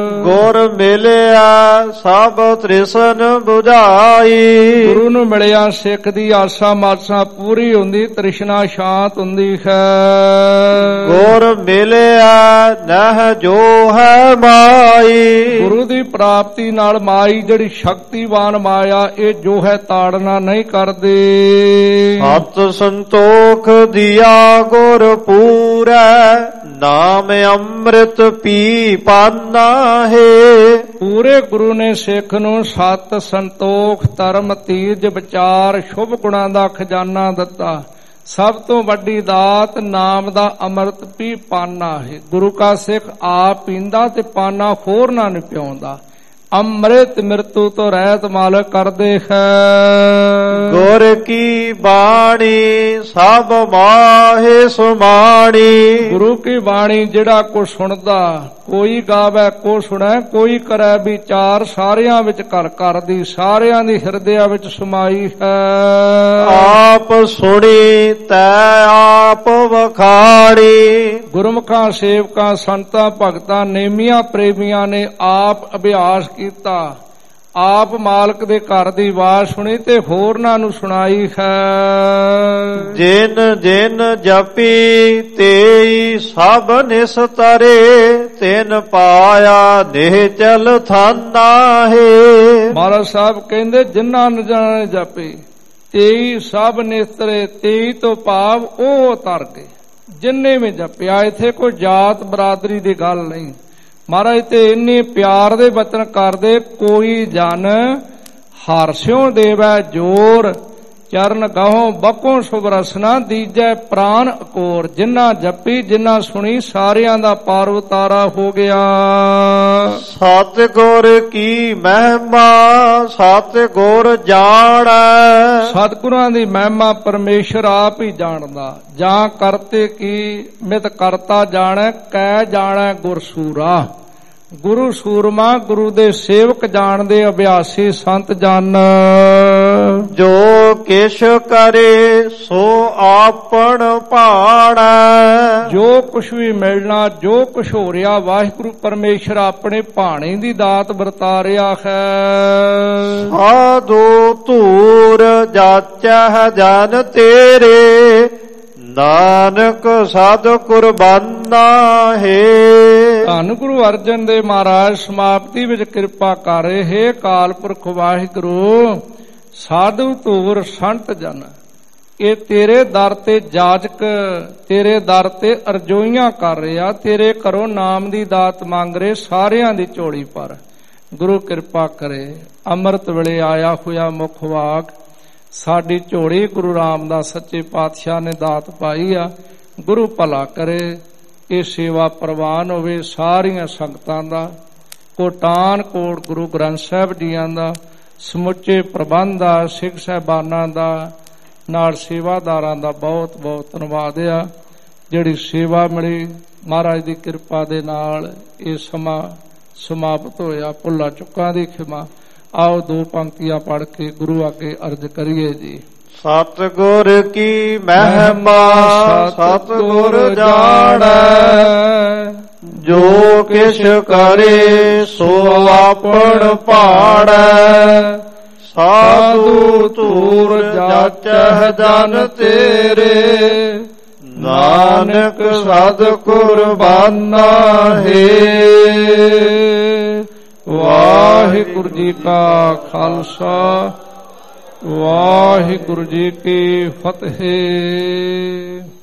ਗੁਰ ਮਿਲਿਆ ਸਭ ਤ੍ਰਿਸ਼ਨ ਬੁਝਾਈ। ਗੁਰੂ ਨੂੰ ਮਿਲਿਆ ਸਿੱਖ ਦੀ ਆਸਾ ਮਾਸਾ ਪੂਰੀ ਹੁੰਦੀ, ਤ੍ਰਿਸ਼ਨਾ ਸ਼ਾਂਤ ਹੁੰਦੀ ਹੈ। ਗੁਰ ਮਿਲਿਆ ਨਹਿ ਜੋ ਹੈ ਮਾਈ। ਗੁਰੂ ਦੀ ਪ੍ਰਾਪਤੀ ਨਾਲ ਮਾਈ ਜਿਹੜੀ ਸ਼ਕਤੀਵਾਨ ਮਾਇਆ, ਇਹ ਜੋ ਹੈ ਤਾੜਨਾ ਨਹੀਂ ਕਰਦੀ। ਸਤ ਸੰਤੋਖ ਦਿਆ ਗੁਰ ਪੂਰੈ, ਨਾਮ ਅੰਮ੍ਰਿਤ ਪੀ ਪਾਨਾ ਹੈ। ਪੂਰੇ ਗੁਰੂ ਨੇ ਸਿੱਖ ਨੂੰ ਸਤ ਸੰਤੋਖ ਧਰਮ ਤੀਰਜ ਵਿਚਾਰ ਸ਼ੁਭ ਗੁਣਾਂ ਦਾ ਖਜ਼ਾਨਾ ਦਿੱਤਾ। ਸਭ ਤੋਂ ਵੱਡੀ ਦਾਤ ਨਾਮ ਦਾ ਅੰਮ੍ਰਿਤ ਪੀ ਪਾਨਾ ਹੈ। ਗੁਰੂ ਕਾ ਸਿੱਖ ਆਪ ਪੀਂਦਾ ਤੇ ਪਾਨਾ ਹੋਰਨਾਂ ਨੂੰ ਪਿਆਉਂਦਾ। ਅੰਮ੍ਰਿਤ ਮਿਰਤੂ ਤੋਂ ਰਹਿਤ ਮਾਲਕ ਕਰਦੇ ਹੈ। ਗੁਰ ਕੀ ਬਾਣੀ ਸਭ ਮਾਹੇ ਸੁਮਾਣੀ। ਗੁਰੂ ਕੀ ਬਾਣੀ ਜਿਹੜਾ ਕੋ ਸੁਣਦਾ, ਕੋਈ ਗਾਵੇ ਕੋ ਸੁਣੈ, ਕੋਈ ਕਰੈ ਵਿਚਾਰ, ਸਾਰਿਆਂ ਵਿੱਚ ਘਰ ਕਰਦੀ, ਸਾਰਿਆਂ ਦੀ ਹਿਰਦਿਆਂ ਵਿੱਚ ਸਮਾਈ ਹੈ। ਆਪ ਸੁਣੀ ਤੈ ਆਪ ਵਖਾਣੀ। ਗੁਰਮੁਖਾਂ ਸੇਵਕਾਂ ਸੰਤਾਂ ਭਗਤਾਂ ਨੇਮੀਆਂ ਪ੍ਰੇਮੀਆਂ ਨੇ ਆਪ ਅਭਿਆਸ ਕੀਤਾ, ਆਪ ਮਾਲਕ ਦੇ ਘਰ ਦੀ ਆਵਾਜ਼ ਸੁਣੀ ਤੇ ਹੋਰਨਾਂ ਨੂੰ ਸੁਣਾਈ ਹੈ। ਜਿਨ ਜਿਨ ਜਪੀ ਤੇਈ ਸਭ ਨਿਸਤਰੇ, ਤਿਨ ਪਾਇਆ ਦੇਹ ਚਲ ਥਾਨਾ ਹੈ। ਮਹਾਰਾਜ ਸਾਹਿਬ ਕਹਿੰਦੇ ਜਿਨ੍ਹਾਂ ਨੇ ਜਪੀ ਤੇਈ ਸਭ ਨਿਸਤਰੇ, ਤੇਈ ਤੋਂ ਭਾਵ ਉਹ ਉਤਰ ਗਏ ਜਿੰਨੇ ਵੀ ਜਪਿਆ। ਇੱਥੇ ਕੋਈ ਜਾਤ ਬਰਾਦਰੀ ਦੀ ਗੱਲ ਨਹੀਂ। ਮਹਾਰਾਜ ਤੇ ਇੰਨੇ ਪਿਆਰ ਦੇ ਬਚਨ ਕਰਦੇ, ਕੋਈ ਜਨ ਹਰਸਿਓ ਦੇਵੈ ਜੋਰ, ਚਰਨ ਗਾਹੋਂ ਬਕੋਂ ਸੁਭ ਰਸਨਾ, ਦੀਜੈ ਪ੍ਰਾਨ ਅਕੋਰ। ਜਿਨ੍ਹਾਂ ਜਪੀ ਜਿਨ੍ਹਾਂ ਸੁਣੀ ਸਾਰਿਆਂ ਦਾ ਪਾਰ ਉਤਾਰਾ ਹੋ ਗਿਆ। ਸਤਿਗੁਰ ਕੀ ਮਹਿਮਾ ਸਤਿਗੁਰ ਜਾਣੈ। ਸਤਿਗੁਰਾਂ ਦੀ ਮਹਿਮਾ ਪਰਮੇਸ਼ਰ ਆਪ ਹੀ ਜਾਣਦਾ। ਜਾਂ ਕਰਤੇ ਕੀ ਮਿਤ ਕਰਤਾ ਜਾਣੈ, ਕੈ ਜਾਣੈ ਗੁਰ ਸੂਰਾ। ਗੁਰੂ ਸੂਰਮਾ ਗੁਰੂ ਦੇ ਸੇਵਕ ਜਾਣਦੇ, ਅਭਿਆਸੀ ਸੰਤ ਜਾਣ। ਜੋ ਕਿਛ ਕਰੇ ਸੋ ਆਪਣ ਭਾਣੈ। ਜੋ ਕੁਛ ਵੀ ਮਿਲਣਾ, ਜੋ ਕੁਛ ਹੋ ਰਿਹਾ, ਵਾਹਿਗੁਰੂ ਪਰਮੇਸ਼ਰ ਆਪਣੇ ਭਾਣੇ ਦੀ ਦਾਤ ਵਰਤਾ ਰਿਹਾ ਹੈ। ਸਾਧੂ ਧੂਰ ਜਾਚੈ ਜਨ ਤੇਰੇ, ਨਾਨਕ ਸਦ ਕੁਰਬਾਨਾ ਹੈ। ਧੰਨ ਗੁਰੂ ਅਰਜਨ ਦੇਵ ਮਹਾਰਾਜ ਸਮਾਪਤੀ ਵਿੱਚ ਕਿਰਪਾ ਕਰ ਰਹੇ। ਅਕਾਲ ਪੁਰਖ ਵਾਹਿਗੁਰੂ ਸਾਧੂ ਧੂਰ ਸੰਤ ਜਨ, ਇਹ ਤੇਰੇ ਦਰ ਤੇ ਜਾਚਕ, ਤੇਰੇ ਦਰ ਤੇ ਅਰਜ਼ੋਈਆਂ ਕਰ ਰਿਹਾ, ਤੇਰੇ ਘਰੋਂ ਨਾਮ ਦੀ ਦਾਤ ਮੰਗ ਰਹੇ, ਸਾਰਿਆਂ ਦੀ ਝੋਲੀ ਪਰ। ਗੁਰੂ ਕਿਰਪਾ ਕਰੇ। ਅੰਮ੍ਰਿਤ ਵੇਲੇ ਆਇਆ ਹੋਇਆ ਮੁਖ ਵਾਕ ਸਾਡੀ ਝੋਲੀ ਗੁਰੂ ਰਾਮਦਾਸ ਸੱਚੇ ਪਾਤਸ਼ਾਹ ਨੇ ਦਾਤ ਪਾਈ ਆ। ਗੁਰੂ ਭਲਾ ਕਰੇ। ਇਹ ਸੇਵਾ ਪ੍ਰਵਾਨ ਹੋਵੇ ਸਾਰੀਆਂ ਸੰਗਤਾਂ ਦਾ, ਕੋਟਾਨ ਕੋਟ ਗੁਰੂ ਗ੍ਰੰਥ ਸਾਹਿਬ ਜੀਆਂ ਦਾ, ਸਮੁੱਚੇ ਪ੍ਰਬੰਧ ਦਾ, ਸਿੱਖ ਸਾਹਿਬਾਨਾਂ ਦਾ, ਨਾਲ ਸੇਵਾਦਾਰਾਂ ਦਾ ਬਹੁਤ ਬਹੁਤ ਧੰਨਵਾਦ ਆ। ਜਿਹੜੀ ਸੇਵਾ ਮਿਲੀ ਮਹਾਰਾਜ ਦੀ ਕਿਰਪਾ ਦੇ ਨਾਲ ਇਹ ਸਮਾਂ ਸਮਾਪਤ ਹੋਇਆ। ਭੁੱਲਾਂ ਚੁੱਕਾਂ ਦੀ ਖਿਮਾ। ਆਓ ਦੋ ਪੰਕਤੀਆਂ ਪੜ੍ਹ ਕੇ ਗੁਰੂ ਅੱਗੇ ਅਰਜ਼ ਕਰੀਏ ਜੀ। ਸਤਿਗੁਰ ਕੀ ਮਹਿਮਾ ਸਤਿਗੁਰ ਜਾਣੈ, ਜੋ ਕਿਛ ਕਰੇ ਸੋ ਆਪਣ ਭਾਣੈ। ਸਾਧੂ ਧੂਰ ਜਾਚੈ ਜਨ ਤੇਰੇ, ਨਾਨਕ ਸਦ ਕੁਰਬਾਨਾ ਹੈ। ਵਾਹਿਗੁਰੂ ਜੀ ਕਾ ਖਾਲਸਾ, ਵਾਹਿਗੁਰੂ ਜੀ ਕੀ ਫਤਿਹ।